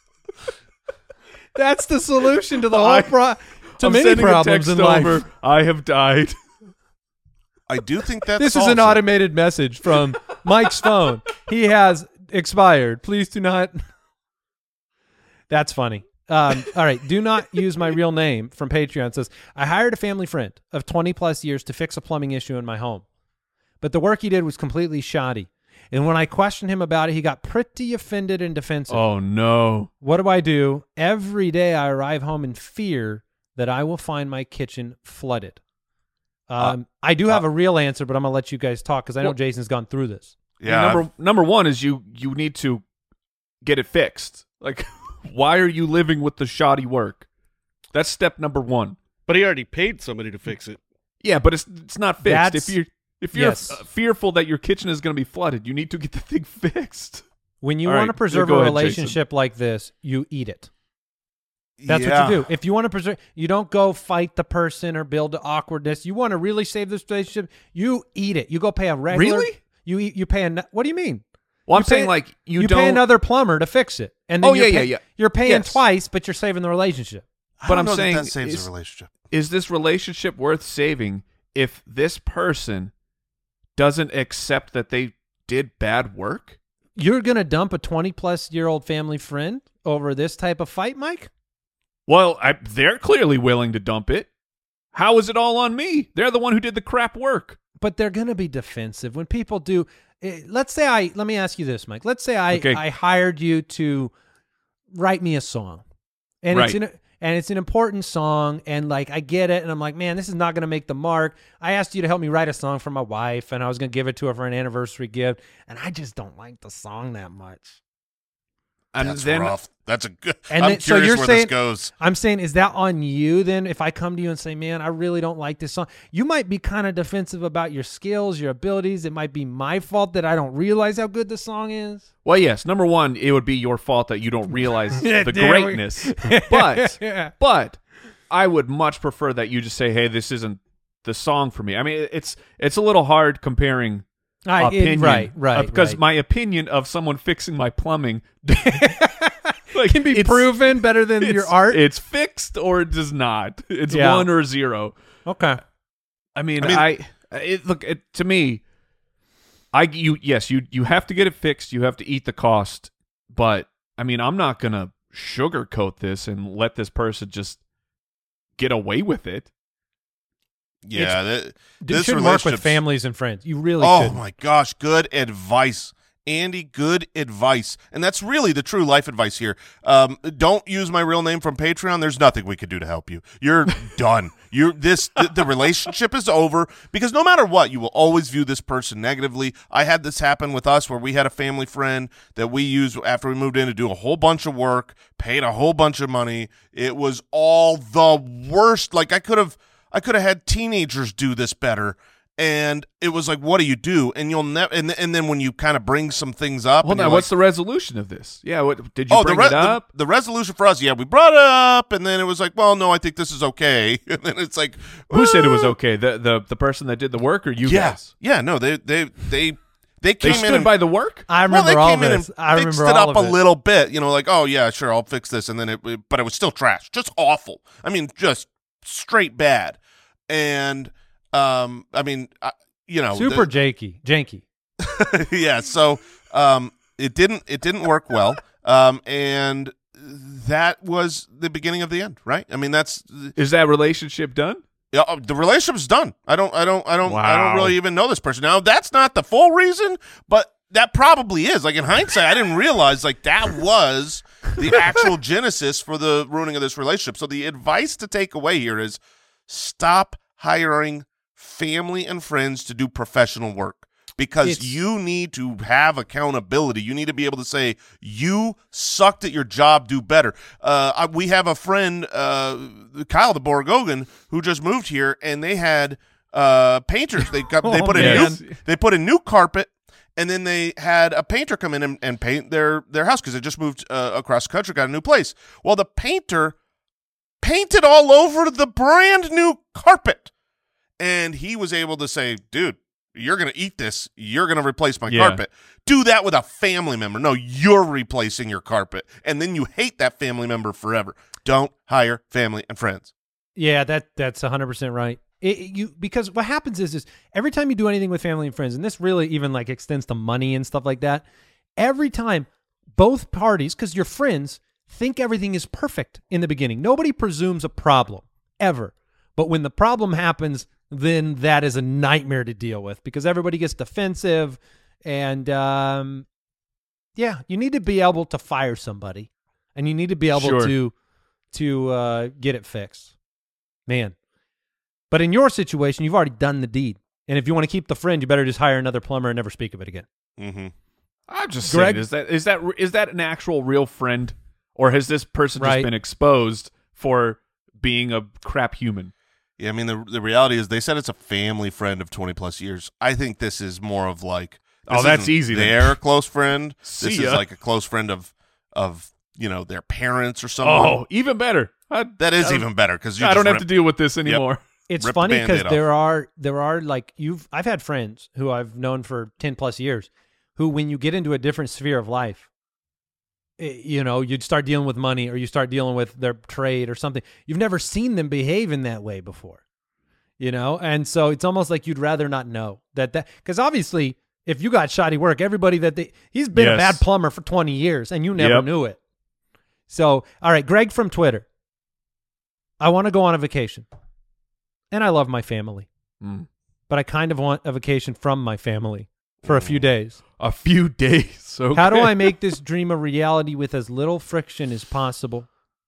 That's the solution to the
I-
whole pro- to
I'm
many
sending a
problems
text
in life.
over, I have died.
I do think that
This is
solves
an
it.
automated message from Mike's phone. He has expired. Please do not. That's funny. Um, all right. Do not use my real name from Patreon. It says, I hired a family friend of twenty plus years to fix a plumbing issue in my home, but the work he did was completely shoddy. And when I questioned him about it, he got pretty offended and defensive.
Oh no.
What do I do? Every day I arrive home in fear that I will find my kitchen flooded. Um, I do have a real answer, but I'm going to let you guys talk because I know
Well-
Jason's gone through this.
Yeah.
Number number one is you you need to get it fixed. Like, why are you living with the shoddy work? That's step number one.
But he already paid somebody to fix it.
Yeah, but it's it's not fixed.
That's-
if you're if you're
yes.
uh, fearful that your kitchen is going to be flooded, you need to get the thing fixed.
When you
All
want
right,
to preserve
go
a
ahead, Jason.
relationship like this, you eat it. That's
Yeah.
what you do. If you want to preserve, you don't go fight the person or build awkwardness. You want to really save this relationship, you eat it. You go pay a regular.
Really?
You eat. You pay a. What do you mean?
Well, I'm
You pay-
saying like you,
You,
don't.
pay another plumber to fix it, and then
Oh,
you're
yeah,
pay-
yeah, yeah.
You're paying
Yes.
twice, but you're saving the relationship.
I
But
don't
I'm
know that
saying
that saves
is-
a relationship.
Is this relationship worth saving if this person doesn't accept that they did bad work?
You're gonna dump a twenty plus year old family friend over this type of fight, Mike?
Well, I, they're clearly willing to dump it. How is it all on me? They're the one who did the crap work.
but they're going to be defensive when people do. eh, Let's say I let me ask you this, Mike. Let's say I
Okay.
I hired you to write me a song, and it's
Right.
in. A, And it's an important song, and like I get it, and I'm like, man, this is not going to make the mark. I asked you to help me write a song for my wife, and I was going to give it to her for an anniversary gift, and I just don't like the song that much.
And
That's
then
rough. That's a good.
And
I'm
then- so
curious
you're
where
saying-
this goes.
I'm saying, is that on you then? If I come to you and say, man, I really don't like this song, you might be kind of defensive about your skills, your abilities. It might be my fault that I don't realize how good the song is.
Well, yes. Number one, it would be your fault that you don't realize
Yeah,
the
there we-
greatness. But,
Yeah.
but I would much prefer that you just say, "Hey, this isn't the song for me." I mean, it's it's a little hard comparing
I- it-
opinion,
right, right,
uh, because
right.
my opinion of someone fixing my plumbing like,
Can be
it's-
proven better than your
it's-
art.
It's fixed or it does not. It's
Yeah.
one or zero.
Okay.
I mean,
I mean-
I, it, look it, to me. I you yes you you have to get it fixed. You have to eat the cost. But I mean, I'm not gonna sugarcoat this and let this person just get away with it.
Yeah, that,
You
this
should work with
relationship's-
families and friends. You really
Oh
should.
my gosh, good advice, Andy. Good advice, and that's really the true life advice here. Um, don't use my real name from Patreon. There's nothing we could do to help you. You're done. You're this. The, the relationship is over because no matter what, you will always view this person negatively. I had this happen with us where we had a family friend that we used after we moved in to do a whole bunch of work, paid a whole bunch of money. It was all the worst. Like I could have. I could have had teenagers do this better, and it was like, what do you do? And you'll never. And, and then when you kind of bring some things up,
Well,
and
now
you're
what's
like,
the resolution of this? Yeah, what did you
oh,
bring
the, re-
it up?
the the resolution for us, yeah, we brought it up, and then it was like, well, no, I think this is okay, and then it's like,
Who said it was
"Uh,
okay? The the the person that did the work, or you
Yeah,
guys?
yeah, no, they they they they
They
came
stood
in and,
by the work.
I
well,
remember
they
all
came in
this.
and
I
fixed
remember
it
all
up
of
a
it.
little bit, you know, like, oh yeah, sure, I'll fix this, and then it, it- but it was still trash, just awful. I mean, just straight bad, and um, I mean, I, you know,
Super
the-
janky. Janky.
yeah, so um, it didn't it didn't work well, um, and that was the beginning of the end, right? I mean, that's
Is that relationship done?
yeah, uh, the relationship's done. I don't, I don't, I don't, I don't
Wow.
really even know this person now. That's not the full reason, but that probably is. Like in hindsight, I didn't realize like that was the actual genesis for the ruining of this relationship. So the advice to take away here is stop hiring family and friends to do professional work because
It's-
you need to have accountability. You need to be able to say, you sucked at your job, do better. Uh, I- we have a friend, uh, Kyle the Borgogan, who just moved here, and they had uh, painters. They got they
Oh,
put a
man.
new they put a new carpet, and then they had a painter come in and, and paint their their house because they just moved uh, across the country, got a new place. Well, the painter painted all over the brand new carpet. And he was able to say, dude, you're going to eat this. You're going to replace my
Yeah.
carpet. Do that with a family member. No, you're replacing your carpet. And then you hate that family member forever. Don't hire family and friends.
Yeah, that that's one hundred percent right. It, it- you because what happens is is every time you do anything with family and friends, and this really even like extends to money and stuff like that. Every time both parties, because your friends think everything is perfect in the beginning. Nobody presumes a problem ever, but when the problem happens, then that is a nightmare to deal with because everybody gets defensive, and um, yeah, you need to be able to fire somebody, and you need to be able
Sure.
to to uh, get it fixed. Man. But in your situation, you've already done the deed. And if you want to keep the friend, you better just hire another plumber and never speak of it again.
Mm-hmm.
I'm just
Greg?
saying, is that is that is that an actual real friend, or has this person
Right.
just been exposed for being a crap human?
Yeah, I mean, the the reality is they said it's a family friend of twenty plus years. I think this is more of like,
Oh,
this
that's
isn't
easy then.
Their close friend.
See
this
ya.
is like a close friend of, of you know, their parents or something.
Oh, even better. I,
that is
I,
even better because you
I don't
just
have to
rip-
deal with this anymore.
It's
Rip the
funny because
Band-Aid off.
there are there are like you've I've had friends who I've known for ten plus years who when you get into a different sphere of life, eh, you know, you'd start dealing with money or you start dealing with their trade or something. You've never seen them behave in that way before, you know? And so it's almost like you'd rather not know that that because obviously if you got shoddy work, everybody that they he's been a
Yes.
bad plumber for twenty years and you never
Yep.
knew it. So, all right, Greg from Twitter. I want to go on a vacation. And I love my family.
Mm.
but I kind of want a vacation from my family for a few days.
A few days. Okay.
How do I make this dream a reality with as little friction as possible?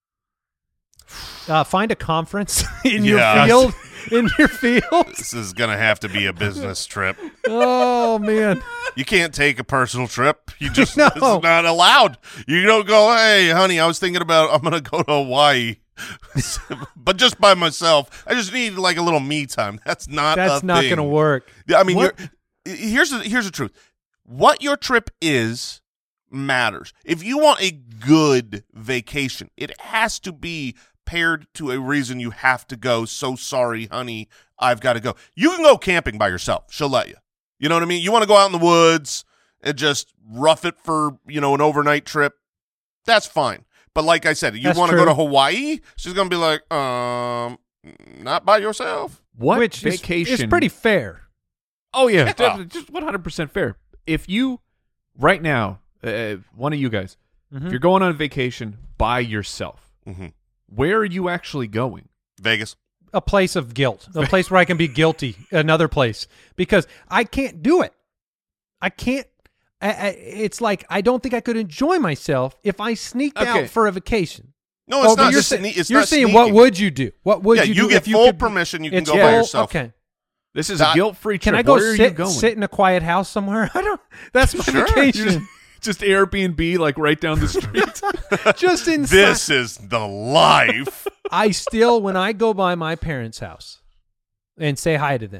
Uh, find a conference in
Yeah.
your field. In your field.
This is gonna have to be a business trip.
Oh man.
You can't take a personal trip. You just
No.
it's not allowed. You don't go, hey, honey, I was thinking about I'm gonna go to Hawaii, but just by myself. I just need like a little me time. That's not.
That's
a
not
thing.
going to work.
Yeah, I mean,
What-
you're, here's the here's the truth. What your trip is matters. If you want a good vacation, it has to be paired to a reason you have to go. So sorry, honey, I've got to go. You can go camping by yourself. She'll let you. You know what I mean? You want to go out in the woods and just rough it for, you know, an overnight trip. That's fine. But like I said, you
That's
want to go
true.
to Hawaii? She's going to be like, um, not by yourself.
What
Which is-
vacation?
is pretty fair.
Oh yeah,
Yeah.
definitely, just one hundred percent fair. If you right now, uh, one of you guys,
Mhm.
if you're going on vacation by yourself,
Mm-hmm.
where are you actually going?
Vegas.
A place of guilt, a place where I can be guilty, another place, because I can't do it. I can't. I, I, it's like I don't think I could enjoy myself if I sneaked
Okay.
out for a vacation.
No, it's
Oh, but
not.
you're,
Sne-
sa-
it's
you're
not
saying
sneaking.
what would you do? What would
yeah,
you,
you
do
get
if you
full
could,
permission. You can
it's
go by
full-
yourself.
Okay.
This is
That-
a guilt-free trip.
Can I go
where are you
sit
going?
sit in a quiet house somewhere? I don't. That's my
Sure.
vacation.
Just Airbnb, like right down the street.
Just in.
This is the life.
I still, when I go by my parents' house and say hi to them,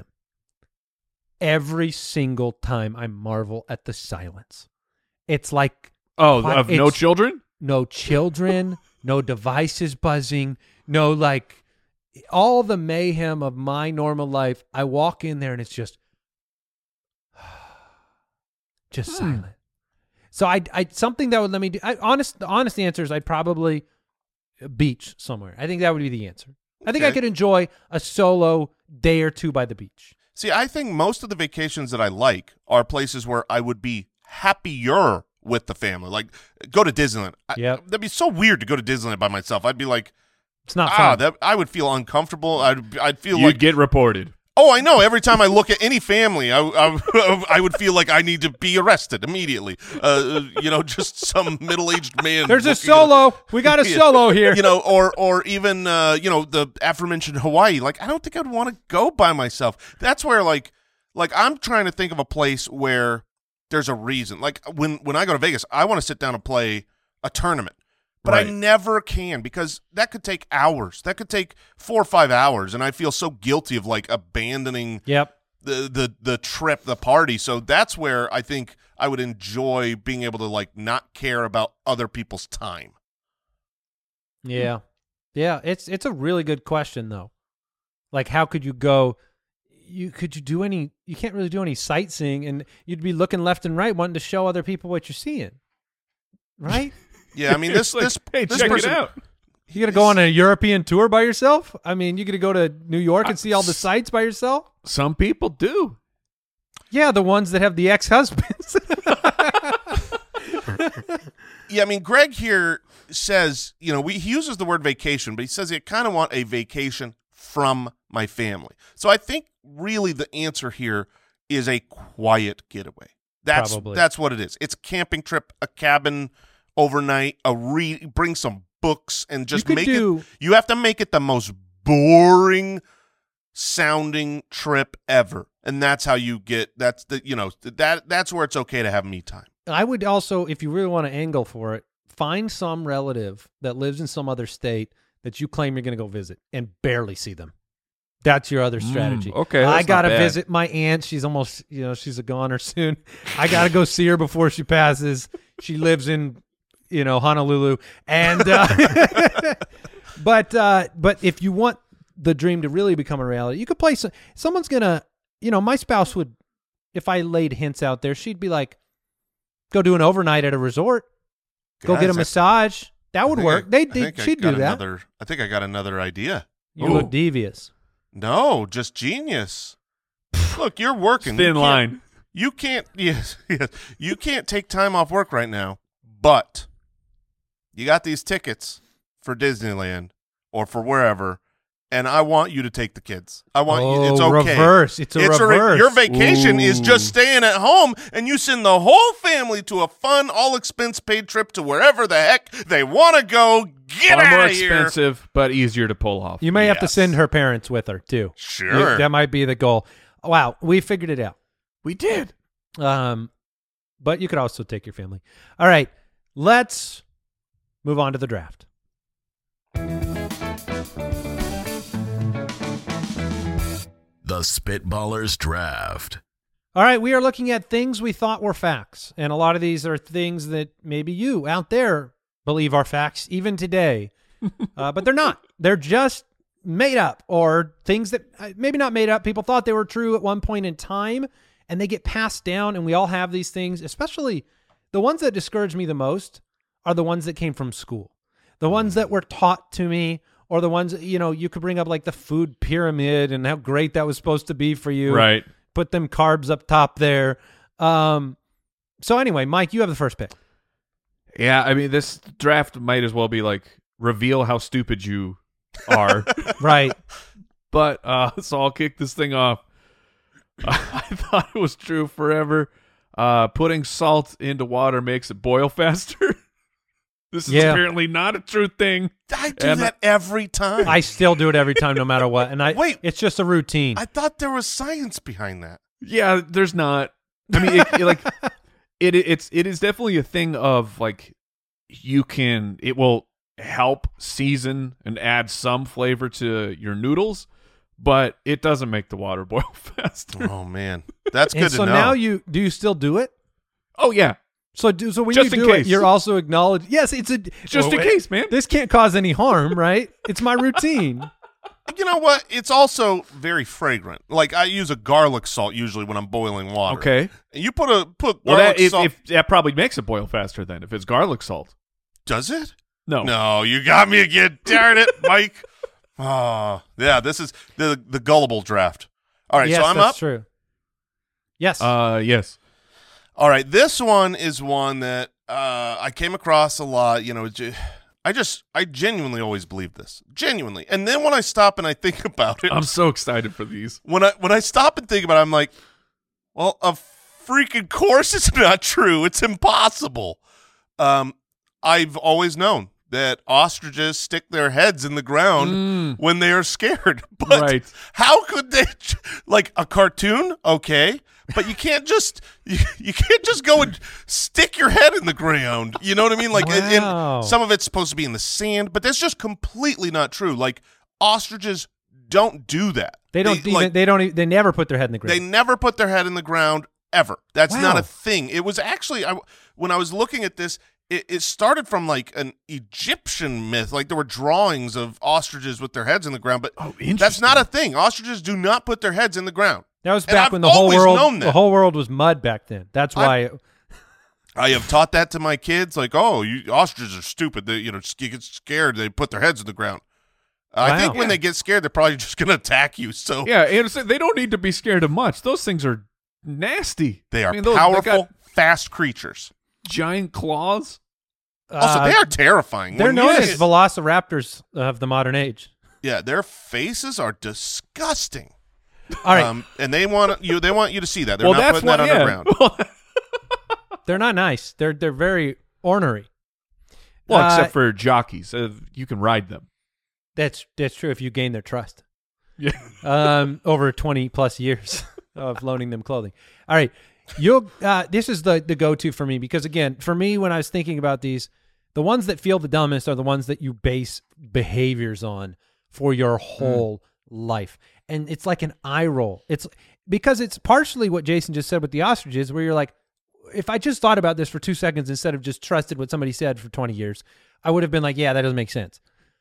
every single time I marvel at the silence. It's like
Oh,
What?
of no
It's-
children?
no children, no devices buzzing, no like all the mayhem of my normal life. I walk in there and it's just, just
Hmm.
silent. So I, I something that would let me do. I, honest, the honest answer is I'd probably beach somewhere. I think that would be the answer. I think I
Okay.
could enjoy a solo day or two by the beach.
See, I think most of the vacations that I like are places where I would be happier with the family. Like, go to Disneyland. I-
Yep.
That'd be so weird to go to Disneyland by myself. I'd be like,
It's not
ah,
fun.
that I would feel uncomfortable. I'd I'd feel
You'd
like,
get reported.
oh, I know. Every time I look at any family, I I, I would feel like I need to be arrested immediately. Uh, you know, just some middle-aged man.
There's a
looking at-
solo. We got a
Yeah.
solo here.
you know, or or even uh, you know, the aforementioned Hawaii. Like, I don't think I'd want to go by myself. That's where like like I'm trying to think of a place where there's a reason. Like when when I go to Vegas, I want to sit down and play a tournament. But I
Right.
never can because that could take hours. That could take four or five hours, and I feel so guilty of like abandoning
Yep.
the the the trip, the party. So that's where I think I would enjoy being able to like not care about other people's time.
Yeah. Yeah, it's it's a really good question though. Like how could you go you could you do any you can't really do any sightseeing and you'd be looking left and right wanting to show other people what you're seeing. Right?
Yeah, I mean this
It's like,
this
hey,
this
check
person,
it out.
You going to go on a European tour by yourself? I mean, you going to go to New York and see all the sights by yourself?
Some people do.
Yeah, the ones that have the ex-husbands.
Yeah, I mean Greg here says, you know, we he uses the word vacation, but he says he kind of want a vacation from my family. So I think really the answer here is a quiet getaway. That's
Probably.
that's what it is. It's a camping trip, a cabin overnight, a re bring some books and just
could
make
do-
it you have to make it the most boring sounding trip ever. And that's how you get that's the you know, that that's where it's okay to have me time.
I would also, if you really want to angle for it, find some relative that lives in some other state that you claim you're going to go visit and barely see them. That's your other strategy.
Mm, okay,
I
that's
got to
not bad.
visit my aunt. She's almost, you know, she's a goner soon. I got to go see her before she passes. She lives in, you know, Honolulu. And, uh, but, uh, but if you want the dream to really become a reality, you could play some, someone's going to, you know, my spouse would, if I laid hints out there, she'd be like, go do an overnight at a resort. Go
Guys,
get a
I-
massage. That
I
would
think
work.
I-
they,
I
they
think I
she'd
got
do that.
Another, I think I got another idea.
You
Ooh.
look devious.
No, just genius. Look, you're working. You
Thin
can't-
line.
You can't. Yes, yes. You can't take time off work right now. But you got these tickets for Disneyland or for wherever, and I want you to take the kids. I want
oh,
you. It's okay.
Reverse. It's a
it's
reverse.
A, your vacation
Ooh.
is just staying at home, and you send the whole family to a fun, all expense paid trip to wherever the heck they want to go. Get
Far more
out of here.
expensive, but easier to pull off.
You may have to
Yes.
send her parents with her too.
Sure.
You- that might be the goal. Wow, we figured it out.
We did.
Um, but you could also take your family. All right, let's move on to the draft.
The Spitballers Draft.
All right, we are looking at things we thought were facts, and a lot of these are things that maybe you out there believe are facts even today, uh, but they're not. They're just made up, or things that uh, maybe not made up. People thought they were true at one point in time, and they get passed down, and we all have these things. Especially the ones that discourage me the most are the ones that came from school, the ones that were taught to me, or the ones, you know, you could bring up like the food pyramid and how great that was supposed to be for you.
Right.
Put them carbs up top there. Um, so anyway, Mike, you have the first pick.
Yeah, I mean, this draft might as well be like reveal how stupid you are.
Right.
But uh, so I'll kick this thing off. I thought it was true forever. Uh, putting salt into water makes it boil faster. This is
Yeah.
apparently not a true thing.
I do
And-
that every time.
I still do it every time, no matter what. And I
Wait.
it's just a routine.
I thought there was science behind that.
Yeah, there's not. I mean, it, it, like it, it's it is definitely a thing of like you can. It will help season and add some flavor to your noodles, but it doesn't make the water boil faster.
Oh man, that's
and
good
so
to know.
now you do you still do it?
Oh yeah,
So do so when
Just
you
in
do
case.
it, you're also acknowledged. Yes, it's a
just in
Well,
case, man.
This can't cause any harm, right? It's my routine.
You know what? It's also very fragrant. Like I use a garlic salt usually when I'm boiling water.
Okay.
And you put a put
Well,
garlic
that if,
salt.
if that probably makes it boil faster then if it's garlic salt.
Does it?
No,
No, you got me again. Darn it, Mike. Oh, yeah. This is the the gullible draft. All right,
yes,
so I'm
that's
up.
true. Yes.
Uh, yes.
All right, this one is one that uh, I came across a lot. You know, ju- I just, I genuinely always believed this, genuinely. And then when I stop and I think about it,
I'm so excited for these.
when I when I stop and think about it, I'm like, well, of freaking course it's not true. It's impossible. Um, I've always known that ostriches stick their heads in the ground
Mm.
when they are scared. But
Right.
how could they, like a cartoon? Okay. But you can't just you, you can't just go and stick your head in the ground. You know what I mean? Like, and-
Wow.
and some of it's supposed to be in the sand, but that's just completely not true. Like ostriches don't do that.
they don't even.
like,
they don't. e- They never put their head in the ground.
they never put their head in the ground ever. That's
Wow.
not a thing. It was actually I, when I was looking at this, it, it started from like an Egyptian myth. Like there were drawings of ostriches with their heads in the ground, but
Oh,
that's
interesting.
not a thing. Ostriches do not put their heads in the ground.
that was
and
back
I've
when the whole
always
world.
known that.
The whole world was mud back then. That's why.
I- I have taught that to my kids. Like, oh, you ostriches are stupid. They, you know, you get scared. They put their heads in the ground. I
Wow.
think when
Yeah.
they get scared, they're probably just going to attack you. So
Yeah, and it's- they don't need to be scared of much. Those things are nasty.
they are
I mean, those- they
powerful,
got
fast creatures.
giant claws.
Also,
uh,
they are terrifying.
They're
When you
known
see
as
it-
velociraptors of the modern age.
Yeah, their faces are disgusting.
All right,
Um, and they want you. They want you to see that. They're
well,
not
that's
putting
why.
that
Yeah.
underground.
they're not nice. They're they're very ornery.
well,
Uh,
except for jockeys, uh, you can ride them.
That's that's true if you gain their trust.
Yeah.
Um, over twenty plus years of loaning them clothing. All right, you'll. Uh, this is the the go to for me because again, for me when I was thinking about these, the ones that feel the dumbest are the ones that you base behaviors on for your whole life, and it's like an eye roll. It's because it's partially what Jason just said with the ostriches, where you're like, if I just thought about this for two seconds instead of just trusted what somebody said for twenty years, I would have been like, yeah, that doesn't make sense.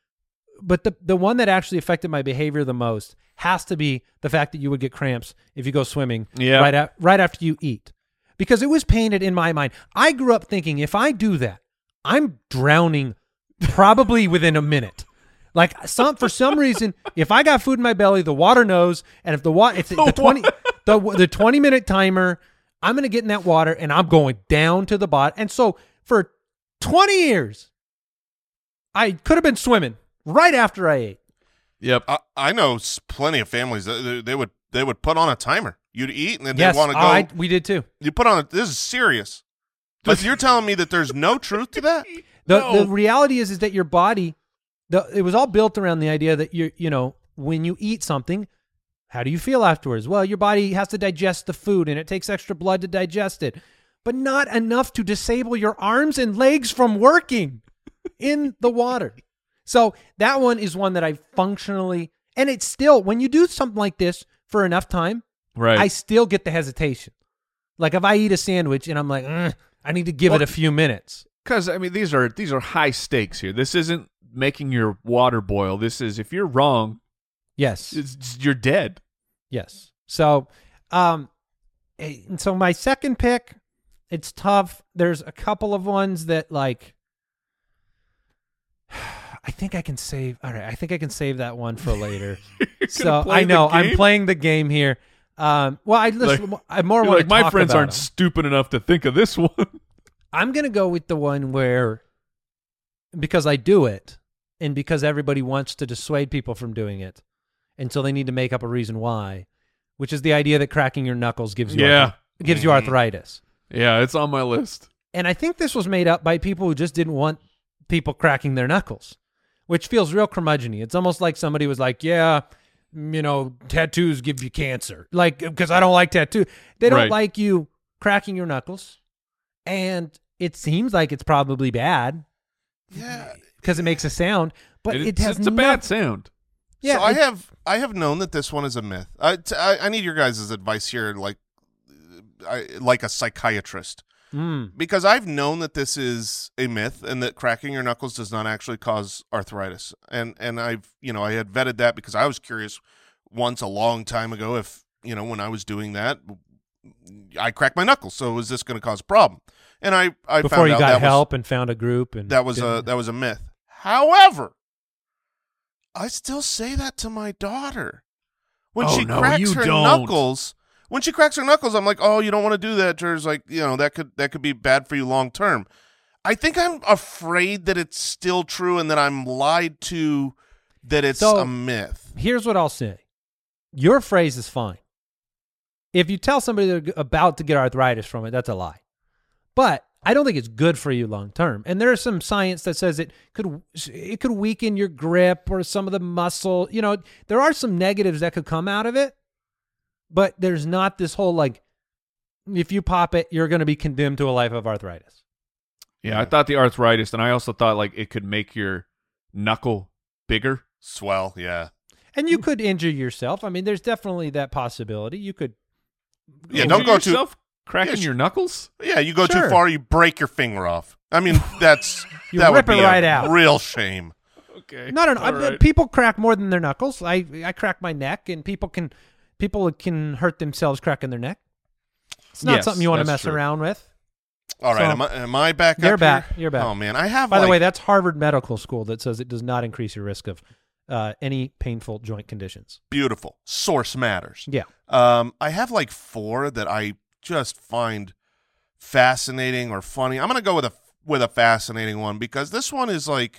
But the the one that actually affected my behavior the most has to be the fact that you would get cramps if you go swimming
Yeah.
right at, right after you eat. Because it was painted in my mind. I grew up thinking if I do that, I'm drowning probably within a minute. Like some for some reason, if I got food in my belly, the water knows, and if the water it's the twenty the the twenty minute timer, I'm gonna get in that water and I'm going down to the bottom. And so for twenty years, I could have been swimming right after I ate.
Yep.
I, I know s- plenty of families that they, they would they would put on a timer. You'd eat and then
Yes,
they want to
oh,
go.
I, we did too.
You put on a, this is serious. But you're telling me that there's no truth to that?
The
No.
the reality is is that your body, the it was all built around the idea that you you know when you eat something, how do you feel afterwards? Well, your body has to digest the food, and it takes extra blood to digest it, but not enough to disable your arms and legs from working in the water. So that one is one that I functionally, and it's still, when you do something like this for enough time,
Right.
I still get the hesitation. Like if I eat a sandwich and I'm like, "Ugh, I need to give
Well,
it a few minutes.
Because I mean, these are these are high stakes here. This isn't making your water boil. This is if you're wrong,
Yes.
it's, it's- you're dead.
Yes. So, um, eh, and so my second pick, it's tough. There's a couple of ones that like, I think I can save. All right, I think I can save that one for later.
You're
so
gonna play
I know
the
I'm
game?
playing the game here. Um, well, I listen.
Like-
I more
You're
want
like
to
my
talk
friends
about
aren't
them.
stupid enough to think of this one.
I'm gonna go with the one where, because I do it, and because everybody wants to dissuade people from doing it, and so they need to make up a reason why, which is the idea that cracking your knuckles gives you
Yeah.
arth- gives you
Mhm.
arthritis.
Yeah, it's on my list.
And I think this was made up by people who just didn't want people cracking their knuckles, which feels real curmudgeon-y. It's almost like somebody was like, yeah, you know, tattoos give you cancer. Like, because I don't like tattoo. They don't
Right.
like you cracking your knuckles. And it seems like it's probably bad
Yeah.
because it makes a sound, but it,
it's,
has
it's a
noth-
bad sound.
Yeah,
so I
it-
have I have known that this one is a myth. I, t- I, I need your guys' advice here, like I, like a psychiatrist,
Mm.
because I've known that this is a myth and that cracking your knuckles does not actually cause arthritis. And and I've you know I had vetted that because I was curious once a long time ago if you know when I was doing that I cracked my knuckles. So is this going to cause a problem? And I I
Before
found
you
out
got
that was,
help and found a group. and
that was a
didn't-
that was a myth. However, I still say that to my daughter when
Oh,
she
no,
cracks
you
her
don't.
knuckles. When she cracks her knuckles, I'm like, "Oh, you don't want to do that." There's like, you know, that could that could be bad for you long term. I think I'm afraid that it's still true and that I'm lied to, that it's
So-
a myth.
Here's what I'll say. Your phrase is fine. If you tell somebody they're about to get arthritis from it, that's a lie. But I don't think it's good for you long term. And there is some science that says it could it could weaken your grip or some of the muscle. You know, there are some negatives that could come out of it. But there's not this whole like, if you pop it, you're going to be condemned to a life of arthritis.
Yeah, I thought the arthritis, and I also thought like it could make your knuckle bigger.
Swell, yeah.
And you could injure yourself. I mean, there's definitely that possibility. You could.
Yeah,
Injure
don't go too-
yourself cracking
Yeah,
your knuckles.
Yeah, you go
Sure.
too far, you break your finger off. I mean, that's
You
that
rip
would
it
be
right
a
out.
real shame.
Okay.
No, no, no.
All
I-
right.
People crack more than their knuckles. I I crack my neck, and people can people can hurt themselves cracking their neck. It's not
Yes,
something you want to
that's
mess
true.
around with.
All right,
So-
am I am I back?
You're
up
back.
here?
You're back.
Oh man, I have.
By the
like-
way, that's Harvard Medical School that says it does not increase your risk of uh, any painful joint conditions.
beautiful. Source matters.
Yeah.
Um, I have like four that I just find fascinating or funny. I'm gonna go with a with a fascinating one because this one is like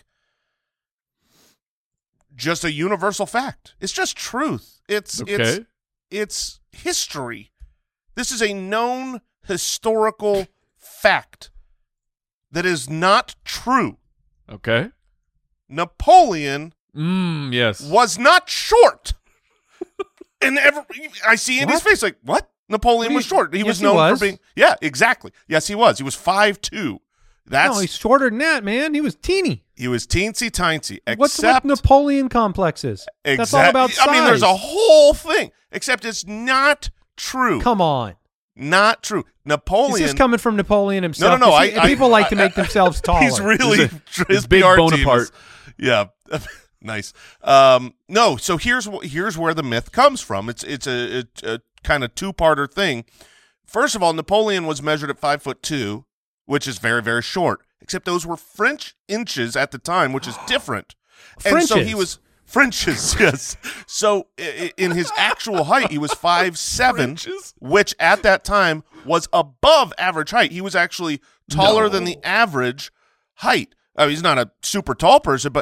just a universal fact. It's just truth. It's it's
Okay.
it's history. This is a known historical fact that is not true.
Okay.
Napoleon
Mm, yes.
was not short. And every, I see Andy's
What?
face like, what? Napoleon was
He-
short. He
yes,
was
he
known
was.
for being, yeah, exactly. Yes, he was. He was five two. That's,
no, he's shorter than that, man. He was teeny.
he was teensy tiny.
What's
Except,
what Napoleon complexes? That's all
exact-
about size.
I mean, there's a whole thing, except it's not true.
Come on.
Not true. Napoleon.
Is this coming from Napoleon himself?
no, no,
'Cause
I-
he-
I-
people like to
I-
make themselves taller.
He's really
He's a-
his
he's big
P R team
Bonaparte.
is- yeah, nice. Um, no, so here's wh- here's where the myth comes from. It's it's a, a, a kind of two parter thing. First of all, Napoleon was measured at five foot two, which is very very short. Except those were French inches at the time, which is different. And so he
Frenches.
was Frenches, yes. So i- i- in his actual height, he was five seven,
Frenches?
which at that time was above average height. He was actually taller
No.
than the average height. I mean, he's not a super tall person, but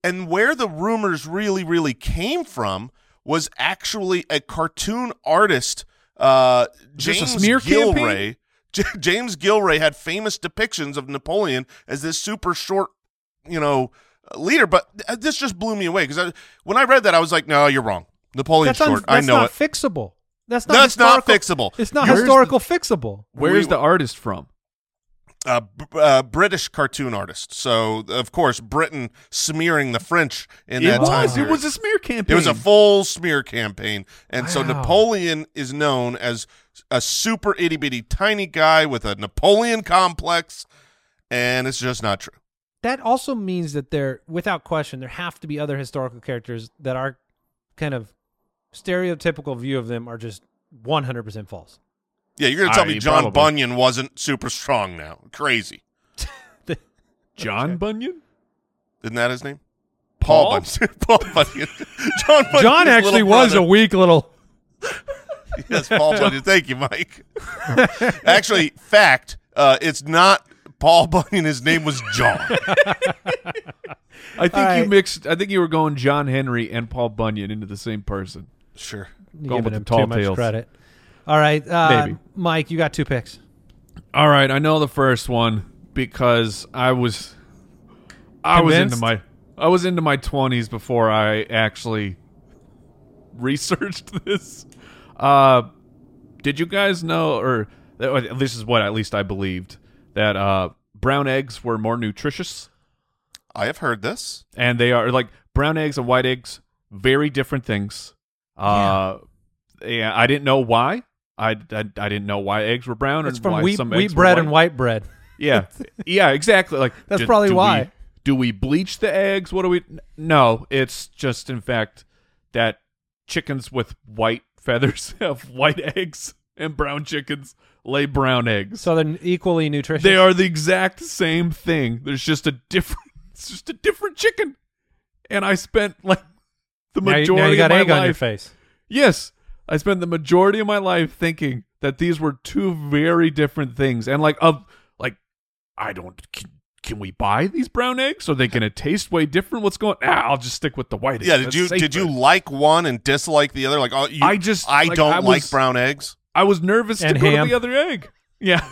And where the rumors really, really came from was actually a cartoon artist, uh,
Just a
James
smear
Gilray.
campaign?
J- James Gilray had famous depictions of Napoleon as this super short, you know, leader. But th- this just blew me away because when I read that, I was like, no, you're wrong. Napoleon's
That's, un-
short. I
that's
know
not
it.
fixable. That's not
That's not
historical-
fixable.
It's not
Where's
historical fixable.
Where's
We-
the artist from?
Uh, b- uh, British cartoon artist. So, of course, Britain smearing the French in
It
that time
was. It
period.
was a smear campaign.
It was a full smear campaign. And so
Wow.
Napoleon is known as a super itty-bitty tiny guy with a Napoleon complex, and it's just not true.
That also means that there, without question, there have to be other historical characters that are kind of stereotypical view of them are just one hundred percent false.
Yeah, you're going to tell
I-
me John
probably.
Bunyan wasn't super strong now. Crazy.
John Bunyan?
Isn't that his name?
Paul?
Bunyan. Paul Bunyan. John Bunyan.
John actually was a weak little.
Yes, Paul Bunyan. Thank you, Mike. Actually, fact, uh, it's not Paul Bunyan. His name was John.
I think
All
you
right.
mixed. I think you were going John Henry and Paul Bunyan into the same person.
Sure.
Going
Giving
with the
him
tall
too much
tales.
credit. All right, uh,
Maybe.
Mike, you got two picks.
All right, I know the first one because I was, I was into
Convinced?
my, I was into my twenties before I actually researched this. Uh, did you guys know, or this is what at least I believed, that uh, brown eggs were more nutritious,
I have heard this.
and they are like brown eggs and white eggs, very different things. Uh, yeah, I didn't know why. I, I, I didn't know why eggs were brown.
It's
and
from
why
wheat,
some
wheat
eggs were
bread
white.
and white bread.
Yeah, yeah, exactly. Like
That's
do-
probably
do
why.
We, do we bleach the eggs? What do we? No, it's just in fact that chickens with white feathers have white eggs, and brown chickens lay brown eggs.
So they're equally nutritious.
They are the exact same thing. There's just a different. It's just a different chicken. And I spent like the
Now you-
majority
now you got
of my
egg
life.
on your face.
Yes, I spent the majority of my life thinking that these were two very different things, and like of like, I don't. Can, can we buy these brown eggs? Are they going to taste way different? What's going? Ah, I'll just stick with the white eggs.
Yeah, did
That's
you
safer.
did you like one and dislike the other? Like, oh, you,
I just
I
like,
don't
I
like
was-
brown eggs.
I was nervous
And
to go
ham.
to the other egg. Yeah,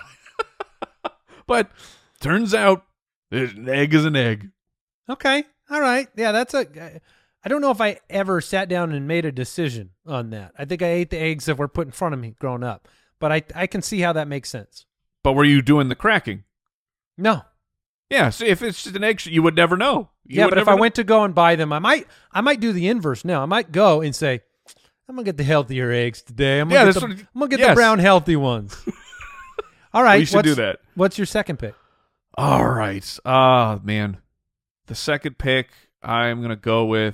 but turns out an egg is an egg.
Okay. All right. Yeah, that's a. I don't know if I ever sat down and made a decision on that. I think I ate the eggs that were put in front of me growing up, but I I can see how that makes sense.
But were you doing the cracking?
No.
Yeah, so if it's just an egg, you would never know. You
yeah,
would
but if
never
I
know.
went to go and buy them, I might I might do the inverse now. I might go and say, I'm gonna get the healthier eggs today. I'm gonna
Yeah,
get,
that's
the,
what-
I'm gonna get
yes.
the brown healthy ones. All right,
We should
what's-
do that.
What's your second pick?
All right. Ah, man. The second pick, I'm gonna go with.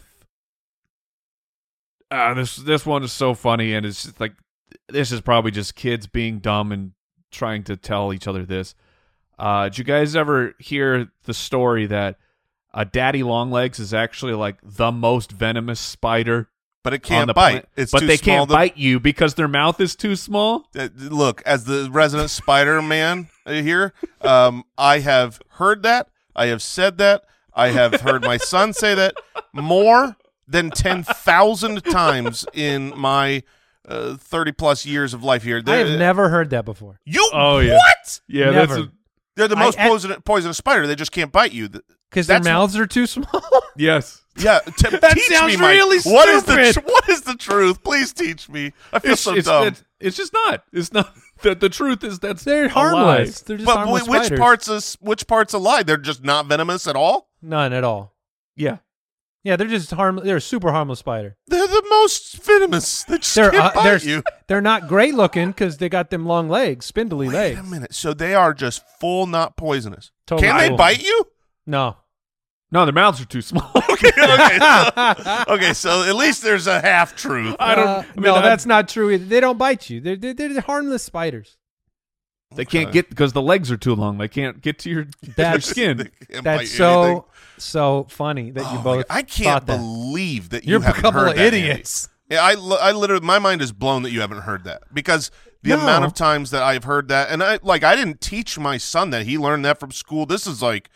Uh, this this one is so funny, and it's just like this is probably just kids being dumb and trying to tell each other this. Uh, did you guys ever hear the story that a daddy longlegs is actually like the most venomous spider
But it
on
can't
the
bite.
planet?
It's
but
too
they
small
can't
to-
bite you because their mouth is too small.
Uh, look, as the resident Spider Man here, um, I have heard that. I have said that. I have heard my son say that more than ten thousand times in my uh, thirty plus years of life here.
I
They're-
have never heard that before.
You
Oh, yeah.
what?
Yeah,
Never.
that's a,
They're the
I-
most
I-
poisonous, poisonous spider. They just can't bite you. The-
Because their
That's-
mouths are too small.
yes.
Yeah, t-
That
teach
sounds
me, Mike.
really
What is the
stupid.
tr- what is the truth? Please teach me. I feel
It's,
so
it's,
dumb.
it's, it's just not. It's not. The, the truth is that's
They're
a
harmless.
lie.
They're just
But
harmless
wh- which
spiders.
parts is which parts a lie? They're just not venomous at all.
None at all.
Yeah.
Yeah, they're just harm. They're a super harmless spider.
They're the most venomous. They just
They're
can't
uh,
bite
they're
you.
they're not great looking because they got them long legs, spindly
Wait
legs.
a minute. So they are just full, not poisonous.
Totally
Can they
cool.
bite you?
No.
No, their mouths are too small.
Okay. Okay. So, okay. So at least there's a half truth.
I don't.
Uh,
I mean,
no,
I-
that's not true either. They don't bite you. They're, they're, they're harmless spiders.
They can't get because the legs are too long. They can't get to your, to your
That's-
skin.
They can't bite
That's
you
so
anything.
so funny that
Oh
you
my
both.
God. I can't
thought that.
believe that you
You're a
haven't
couple
heard
of
that, Andy.
idiots.
Yeah, I, li- I literally, my mind is blown that you haven't heard that because the
No.
amount of times that I've heard that, and I like, I didn't teach my son that. He learned that from school. This is like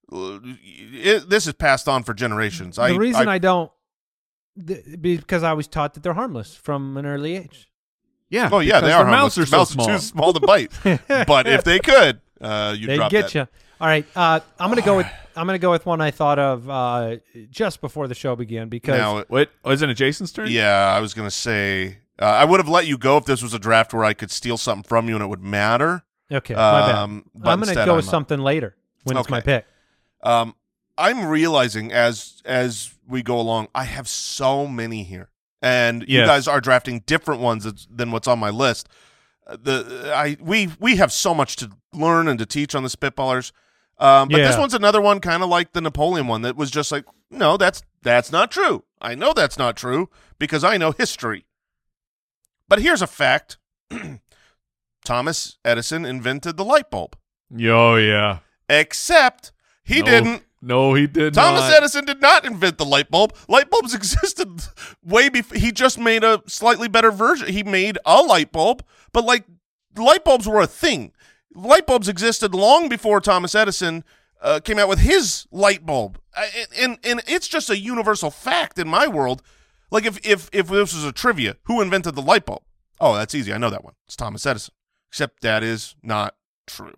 it, this is passed on for generations.
The
I,
reason I,
I
don't, th- because I was taught that they're harmless from an early age.
Yeah.
oh yeah,
because
they are
their mouths
harmless.
are so
Mouths
small.
too small to bite. But if they could, uh, you
They
drop
get
that.
you. All right, uh, I'm gonna go with I'm gonna go with one I thought of uh, just before the show began because
Now,
Wait, oh, isn't it Jason's turn?
yeah, I was gonna say uh, I would have let you go if this was a draft where I could steal something from you and it would matter.
okay, my
Um,
bad.
but
I'm gonna
instead
go
I'm
with
not.
something later when it's my
Okay.
pick.
Um, I'm realizing as as we go along, I have so many here, and you
Yes.
guys are drafting different ones that's- than what's on my list. Uh, The I we we have so much to learn and to teach on the Spitballers, um, but this
Yeah.
one's another one, kind of like the Napoleon one, that was just like, no, that's that's not true. I know that's not true because I know history. But here's a fact: Thomas Edison invented the light bulb,
Oh, yeah.
except he
No.
didn't.
No, he did
Thomas
not.
Edison did not invent the light bulb. Light bulbs existed way before. He just made a slightly better version. He made a light bulb, but like light bulbs were a thing. Light bulbs existed long before Thomas Edison uh, came out with his light bulb. I, and and it's just a universal fact in my world. Like if if if this was a trivia, who invented the light bulb? Oh, that's easy. I know that one. It's Thomas Edison. Except that is not true.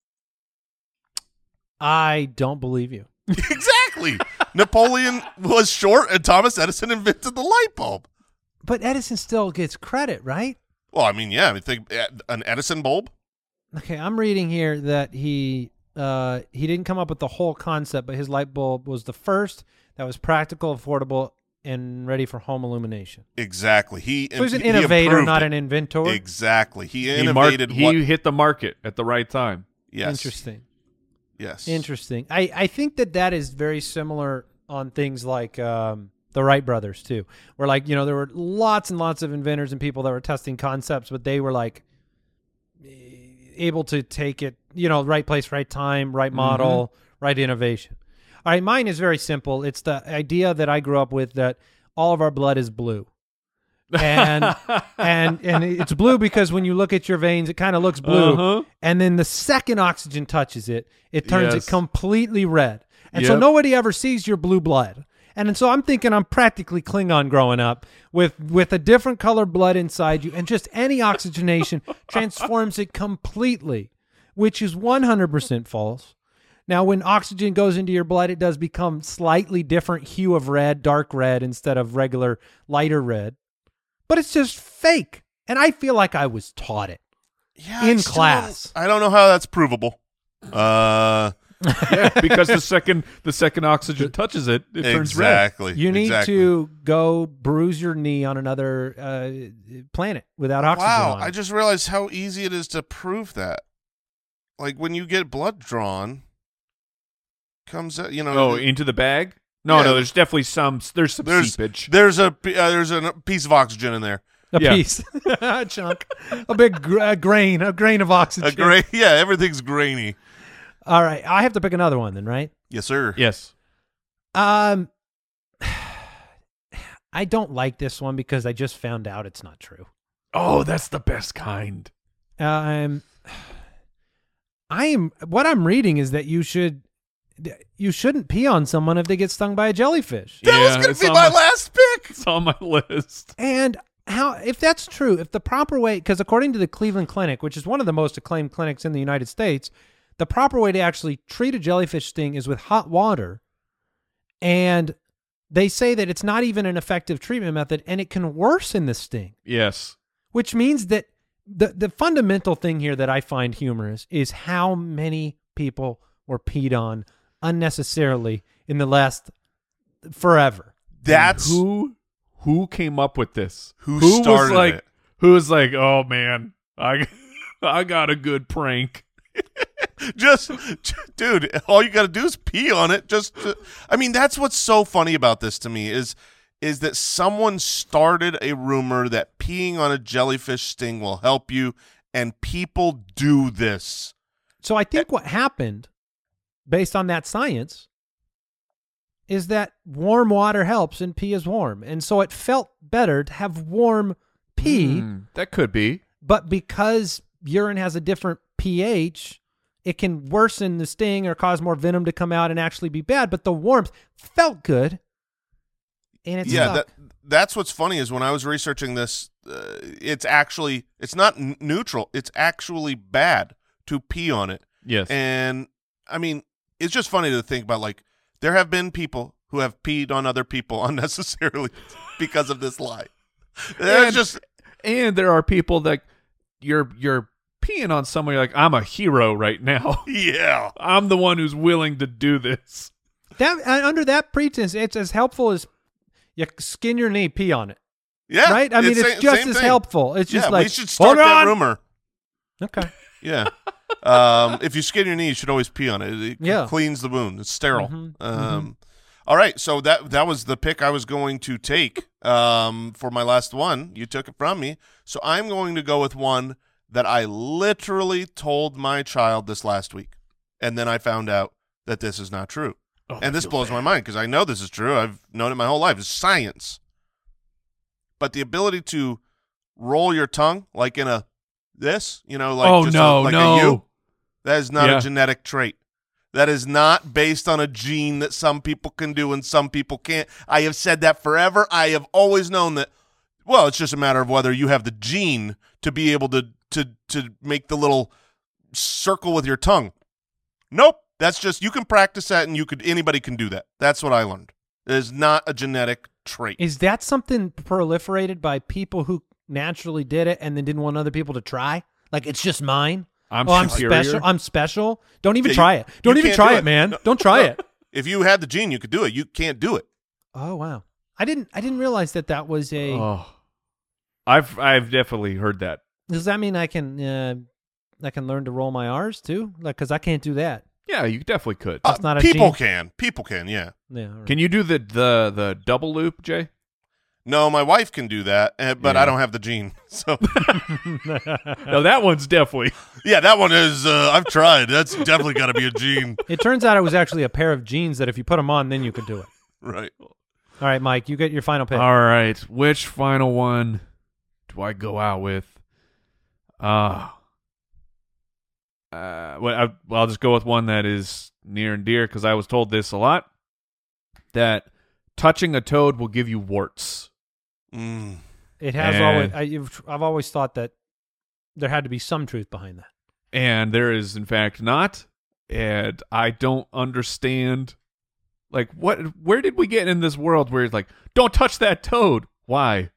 I don't believe you.
Exactly. Napoleon was short, and Thomas Edison invented the light bulb.
But Edison still gets credit, right?
Well, I mean, yeah. I mean, think uh, an Edison bulb.
Okay, I'm reading here that he uh, he didn't come up with the whole concept, but his light bulb was the first that was practical, affordable, and ready for home illumination.
Exactly. He.
So he's an
he
innovator,
improved
not
it.
an inventor.
Exactly. He
He, marked,
innovated
he
what.
hit the market at the right time.
Yes.
Interesting.
Yes.
Interesting. I, I think that that is very similar on things like um, the Wright brothers too, where like, you know, there were lots and lots of inventors and people that were testing concepts, but they were like able to take it, you know, right place, right time, right model, right innovation. All right. Mine is very simple. It's the idea that I grew up with that all of our blood is blue. and and and it's blue because when you look at your veins, it kind of looks blue.
Uh-huh.
And then the second oxygen touches it, it turns
Yes.
it completely red. And so
Yep.
nobody ever sees your blue blood. And so I'm thinking I'm practically Klingon growing up with with a different color blood inside you, and just any oxygenation transforms it completely, which is one hundred percent false. Now, when oxygen goes into your blood, it does become slightly different hue of red, dark red, instead of regular lighter red. But it's just fake. And I feel like I was taught it.
Yeah, I
in
still
class.
don't- I don't know how that's provable. Uh,
Yeah, because the second the second oxygen touches it, it turns red.
exactly.
You need
exactly.
to go bruise your knee on another uh, planet without oxygen
Wow,
on it.
I just realized how easy it is to prove that. Like when you get blood drawn, comes out, you know.
Oh, into the bag? No,
Yeah.
no. There's definitely some. There's some
there's
seepage.
there's a p- uh, there's a piece of oxygen in there.
A
Yeah.
piece, a chunk, a big gr- a grain, a grain of oxygen.
A gra- yeah, everything's grainy.
All right, I have to pick another one then, right?
Yes, sir.
Yes.
Um, I don't like this one because I just found out it's not true.
Oh, that's the best kind.
Um, I am. What I'm reading is that you should, you shouldn't pee on someone if they get stung by a jellyfish.
That was
Yeah,
gonna
it's
be
on
my
my-
last pick.
It's on my list.
And how, if that's true, if the proper way, because according to the Cleveland Clinic, which is one of the most acclaimed clinics in the United States, the proper way to actually treat a jellyfish sting is with hot water. And they say that it's not even an effective treatment method, and it can worsen the sting,
Yes.
which means that the, the fundamental thing here that I find humorous is how many people were peed on unnecessarily in the last forever.
That's
who who came up with this?
Who
was
started
like,
it?
Who was like, oh man, I I got a good prank.
just, dude. All you got to do is pee on it. Just, I mean, that's what's so funny about this to me is, is that someone started a rumor that peeing on a jellyfish sting will help you, and people do this.
So I think what happened, based on that science, is that warm water helps and pee is warm. And so it felt better to have warm pee,
Hmm, that could be.
but because urine has a different pH, it can worsen the sting or cause more venom to come out and actually be bad. But the warmth felt good, and it's
yeah. That, that's what's funny is when I was researching this, uh, it's actually it's not n- neutral. It's actually bad to pee on it.
Yes.
And I mean, it's just funny to think about. Like, there have been people who have peed on other people unnecessarily because of this lie. There's
and,
just
and there are people that you're you're peeing on someone. You're like, I'm a hero right now.
yeah.
I'm the one who's willing to do this.
that uh, under that pretense, it's as helpful as you skin your knee, pee on it.
Yeah.
Right? I mean, it's,
sa-
just
same
as
thing.
helpful. It's just
yeah,
like,
we should start
hold
that
on.
rumor.
Okay.
Yeah. um, if you skin your knee, you should always pee on it. It
Yeah.
cleans the wound. It's sterile.
Mhm,
Um, all right. So that that was the pick I was going to take um, for my last one. You took it from me. So I'm going to go with one that I literally told my child this last week. And then I found out that this is not true.
Oh,
and
I
this
feel
blows
bad.
my mind because I know this is true. I've known it my whole life. It's science. But the ability to roll your tongue like in a this, you know, like
oh
just
no,
a, like
no.
a U, that is not
Yeah.
a genetic trait. That is not based on a gene that some people can do and some people can't. I have said that forever. I have always known that, well, it's just a matter of whether you have the gene to be able to to to make the little circle with your tongue. Nope. That's just, you can practice that and you could anybody can do that. That's what I learned. It is not a genetic trait.
Is that something proliferated by people who naturally did it and then didn't want other people to try? Like, it's just mine?
I'm
oh, I'm
superior.
special. I'm special. Don't even
Yeah,
try
you-
it. Don't
you
even
can't
try
do
it,
it.
man.
No,
Don't try
no.
it.
If you had the gene, you could do it. You can't do it.
Oh wow. I didn't I didn't realize that that was a
Oh, I've I've definitely heard that.
Does that mean I can uh, I can learn to roll my R's too? Like, cuz I can't do that.
Yeah, you definitely could.
That's
Uh,
not a
people
gene.
can. People can, yeah.
Yeah. all right.
Can you do the the the double loop, Jay?
No, my wife can do that, eh, but
Yeah.
I don't have the gene. So,
No, that one's definitely.
yeah, that one is, uh, I've tried. That's definitely got to be a gene.
It turns out it was actually a pair of jeans that if you put them on then you could do it.
Right.
All right, Mike, you get your final pick.
All right, which final one do I go out with? Uh, uh well, I, well, I'll just go with one that is near and dear because I was told this a lot. That touching a toad will give you warts.
Mm.
It has
And-
always I, you've, I've always thought that there had to be some truth behind that.
And there is, in fact, not. And I don't understand, like, what? Where did we get in this world where it's like, don't touch that toad? Why?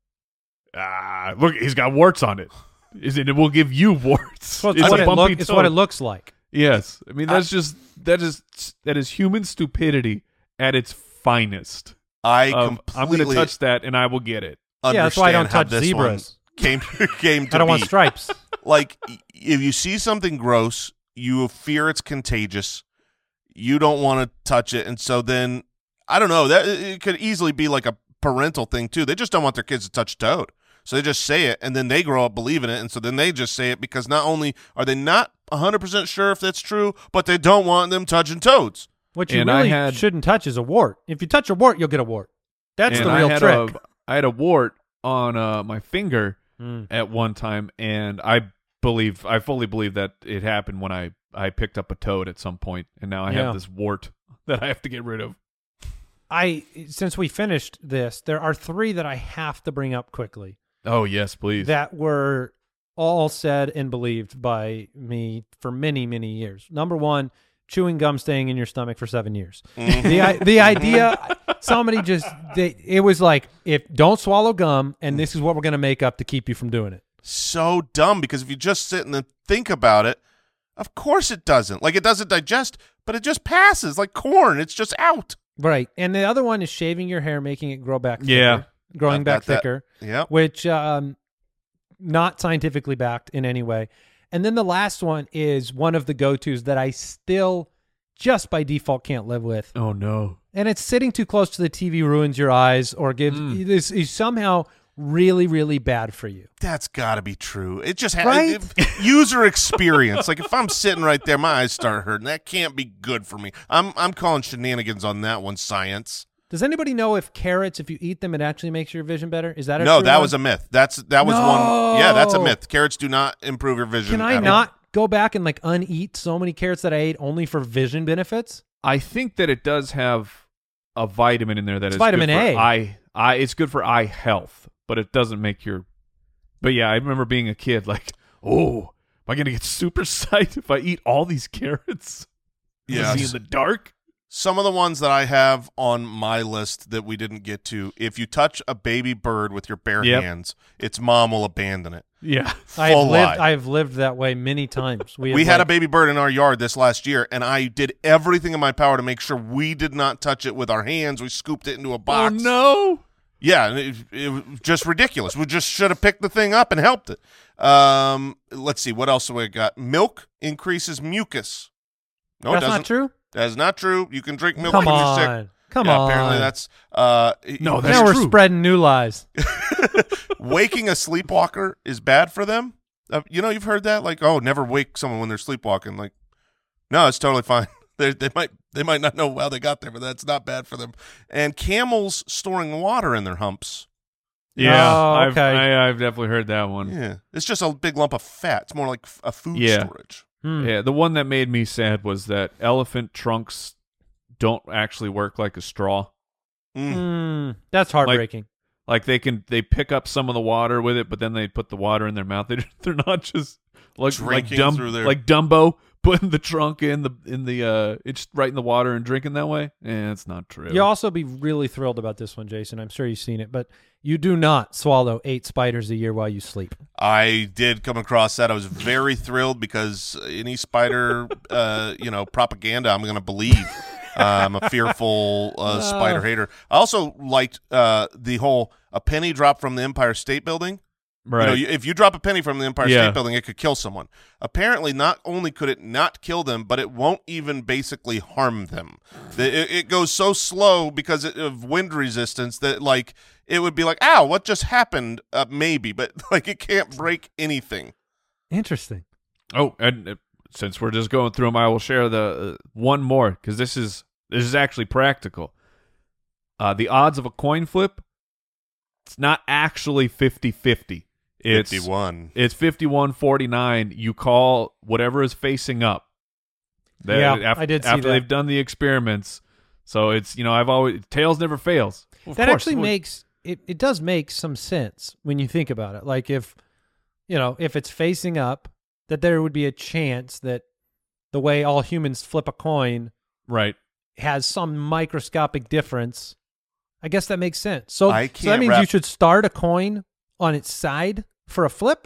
Ah, look, he's got warts on it. Is it? It will give you warts.
Well, it's
It's
what
a
it
bumpy
look, it's what
toad.
it looks like.
Yes, I mean that's just that is that is human stupidity at its finest.
I
Of, I'm
completely
going to touch that, and I will get it.
Yeah, that's why I don't
understand how
touch
this one
zebras.
Came came to
I don't
be.
want stripes.
Like, y- if you see something gross, you fear it's contagious. You don't want to touch it, and so then I don't know. That it could easily be like a parental thing too. They just don't want their kids to touch toad, so they just say it, and then they grow up believing it, and so then they just say it because not only are they not one hundred percent sure if that's true, but they don't want them touching toads.
What you
And I
really
had-
shouldn't touch is a wart. If you touch a wart, you'll get a wart. That's
and
the real
I had
trick.
A, I had a wart on uh, my finger
Mm.
at one time, and I believe I fully believe that it happened when I I picked up a toad at some point, and now I
Yeah.
have this wart that I have to get rid of.
I since we finished this, there are three that I have to bring up quickly
Oh yes, please.
that were all said and believed by me for many, many years. Number one, chewing gum staying in your stomach for seven years. the i- the idea, somebody just they, it was like, if don't swallow gum, and this is what we're going to make up to keep you from doing it.
So dumb, because if you just sit and then think about it, of course it doesn't. Like, it doesn't digest, but it just passes like corn. It's just out.
Right, and the other one is shaving your hair, making it grow back. Thicker,
Yeah.
growing
Got
back
that- that-
thicker.
Yep.
Which um, not scientifically backed in any way. And then the last one is one of the go-tos that I still just by default can't live with.
oh no.
And it's sitting too close to the T V ruins your eyes or gives
Mm.
this is somehow really, really bad for you.
That's got to be true. It just has
Right?
user experience. Like, if I'm sitting right there, my eyes start hurting. That can't be good for me. I'm I'm calling shenanigans on that one. Science.
Does anybody know if carrots, if you eat them, it actually makes your vision better? Is that a
No,
true
that
one?
was a myth. That's that was one. Yeah, that's a
No.
myth. Carrots do not improve your vision.
Can I
at all.
not go back and like uneat so many carrots that I ate only for vision benefits?
I think that it does have a vitamin in there that
It's
is
vitamin
good for
A.
eye, eye. It's good for eye health, but it doesn't make your. But yeah, I remember being a kid like, oh, am I gonna get super sight if I eat all these carrots?
Yes.
Is he in the dark?
Some of the ones that I have on my list that we didn't get to, if you touch a baby bird with your bare
Yep.
hands, its mom will abandon it.
Yeah.
I've
Full
lived.
lie.
I've lived that way many times. We,
We
had
had a
like-
baby bird in our yard this last year, and I did everything in my power to make sure we did not touch it with our hands. We scooped it into a
Oh
box.
no.
Yeah, and it, it was just ridiculous. We just should have picked the thing up and helped it. Um, let's see. What else have we got? Milk increases mucus. No,
That's
it doesn't.
not true.
That is not true. You can drink milk
Come
when
on.
you're sick.
Come
yeah,
on.
Apparently that's uh,
No,
now
that's
we're
true.
spreading new lies.
waking a sleepwalker is bad for them. Uh, you know, you've heard that, like, oh, never wake someone when they're sleepwalking. Like, no, it's totally fine. they they might they might not know how they got there, but that's not bad for them. And camels storing water in their humps.
Yeah.
Oh,
I've,
okay.
I, I've definitely heard that one. Yeah.
Yeah, it's just a big lump of fat. It's more like f- a food
Yeah.
storage.
Hmm.
The one that made me sad was that elephant trunks don't actually work like a straw.
Mm.
Mm, that's heartbreaking.
Like they can they pick up some of the water with it, but then they put the water in their mouth. They they're not just like like
Drinking
dumb
through their-
like Dumbo putting the trunk in the in the uh it's right in the water and drinking that way. Eh, it's not true.
You'll also be really thrilled about this one, Jason. I'm sure you've seen it, but you do not swallow eight spiders a year while you sleep.
I did come across that. I was very thrilled because any spider, uh, you know, propaganda I'm going to believe. Uh, I'm a fearful uh, spider hater. I also liked uh, the whole a penny drop from the Empire State Building.
right.
You know, you, if you drop a penny from the Empire
Yeah.
State Building, it could kill someone. Apparently, not only could it not kill them, but it won't even basically harm them. The, it, it goes so slow because it, of wind resistance that, like, it would be like, ow, what just happened? Uh, maybe, but, like, it can't break anything.
Interesting.
Oh, and uh, since we're just going through them, I will share the uh, one more because this is this is actually practical. Uh, the odds of a coin flip, it's not actually fifty-fifty. It's
fifty-one.
It's fifty-one forty-nine. You call whatever is facing up. That-
Yeah,
af-
I did see
after
that.
they've done the experiments. So it's, you know, I've always tails never fails. Of
that
course.
actually
Well,
makes it, it does make some sense when you think about it. Like if, you know, if it's facing up, that there would be a chance that the way all humans flip a coin
right.
has some microscopic difference. I guess that makes sense. So,
I
so that
can't
means
wrap-
you should start a coin on its side for a flip?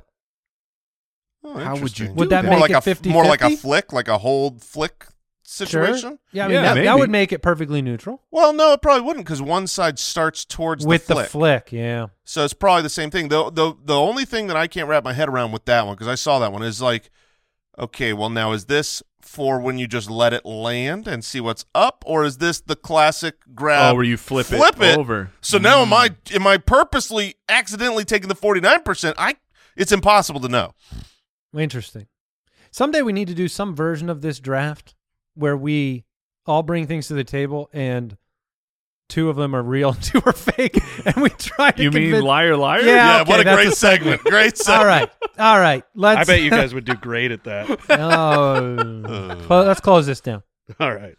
Oh,
How would you
interesting.
do
Would that
more
make
like
it
a
fifty
more like a
fifty?
flick, like a hold flick situation?
Yeah, I mean,
Yeah,
that, that
maybe.
would make it perfectly neutral.
Well, no, it probably wouldn't because one side starts towards
With
the
the
flick.
flick, yeah.
So it's probably the same thing. The the the only thing that I can't wrap my head around with that one, because I saw that one, is like, okay, well now is this for when you just let it land and see what's up, or is this the classic grab?
Oh, where you flip,
flip
it,
it
over.
So now am I am I purposely accidentally taking the forty-nine percent? I it's impossible to know.
Interesting. Someday we need to do some version of this draft where we all bring things to the table and two of them are real and two are fake, and we try to
You mean
convince-
liar, liar?
Yeah,
Yeah,
okay,
what a
that's
great
a
segment. Great segment.
All right, all right. Let's.
I bet you guys would do great at that.
Oh, Clo- let's close this down.
All right.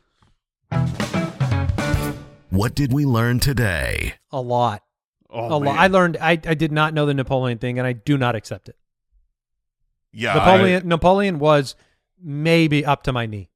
What did we learn today?
A lot.
Oh,
a lot.
man.
I learned. I, I did not know the Napoleon thing, and I do not accept it.
Yeah,
Napoleon. Napoleon was maybe up to my knee.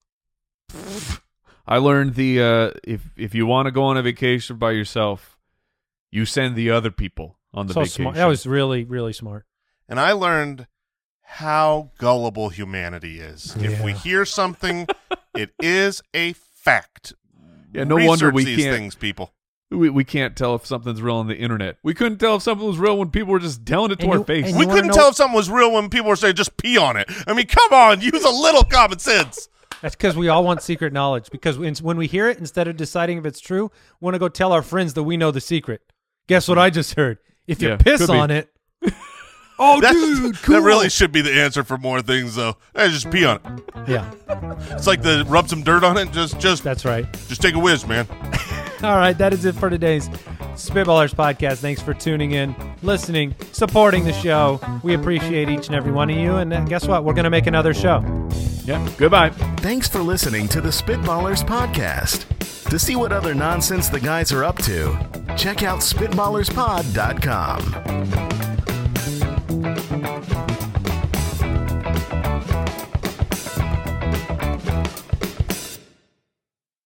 I learned the uh, if if you want to go on a vacation by yourself, you send the other people on the
So
vacation.
smart. That was really, really smart.
and I learned how gullible humanity is. If we
Yeah.
hear something, it is a fact.
Yeah, no wonder
Research
we
these
can't-
things, people.
we we can't tell if something's real on the internet. We couldn't tell if something was real when people were just telling it to
And
our
you-
face.
and
We
you wanna
couldn't
know-
tell if something was real when people were saying just pee on it. I mean, come on, use a little common sense.
That's because we all want secret knowledge. Because when, when we hear it, instead of deciding if it's true, we want to go tell our friends that we know the secret. Guess what I just heard? If you
Yeah,
piss
could be.
on it, oh,
That's,
dude, cool.
That really should be the answer for more things, though. Hey, just pee on it.
Yeah,
It's like the rub some dirt on it. Just, just,
that's right.
just take a whiz, man.
All right, that is it for today's Spitballers podcast. Thanks for tuning in. listening, supporting the show. We appreciate each and every one of you. And uh, guess what? We're going to make another show.
Yeah. Goodbye.
Thanks for listening to the Spitballers Podcast. To see what other nonsense the guys are up to, check out spitballers pod dot com.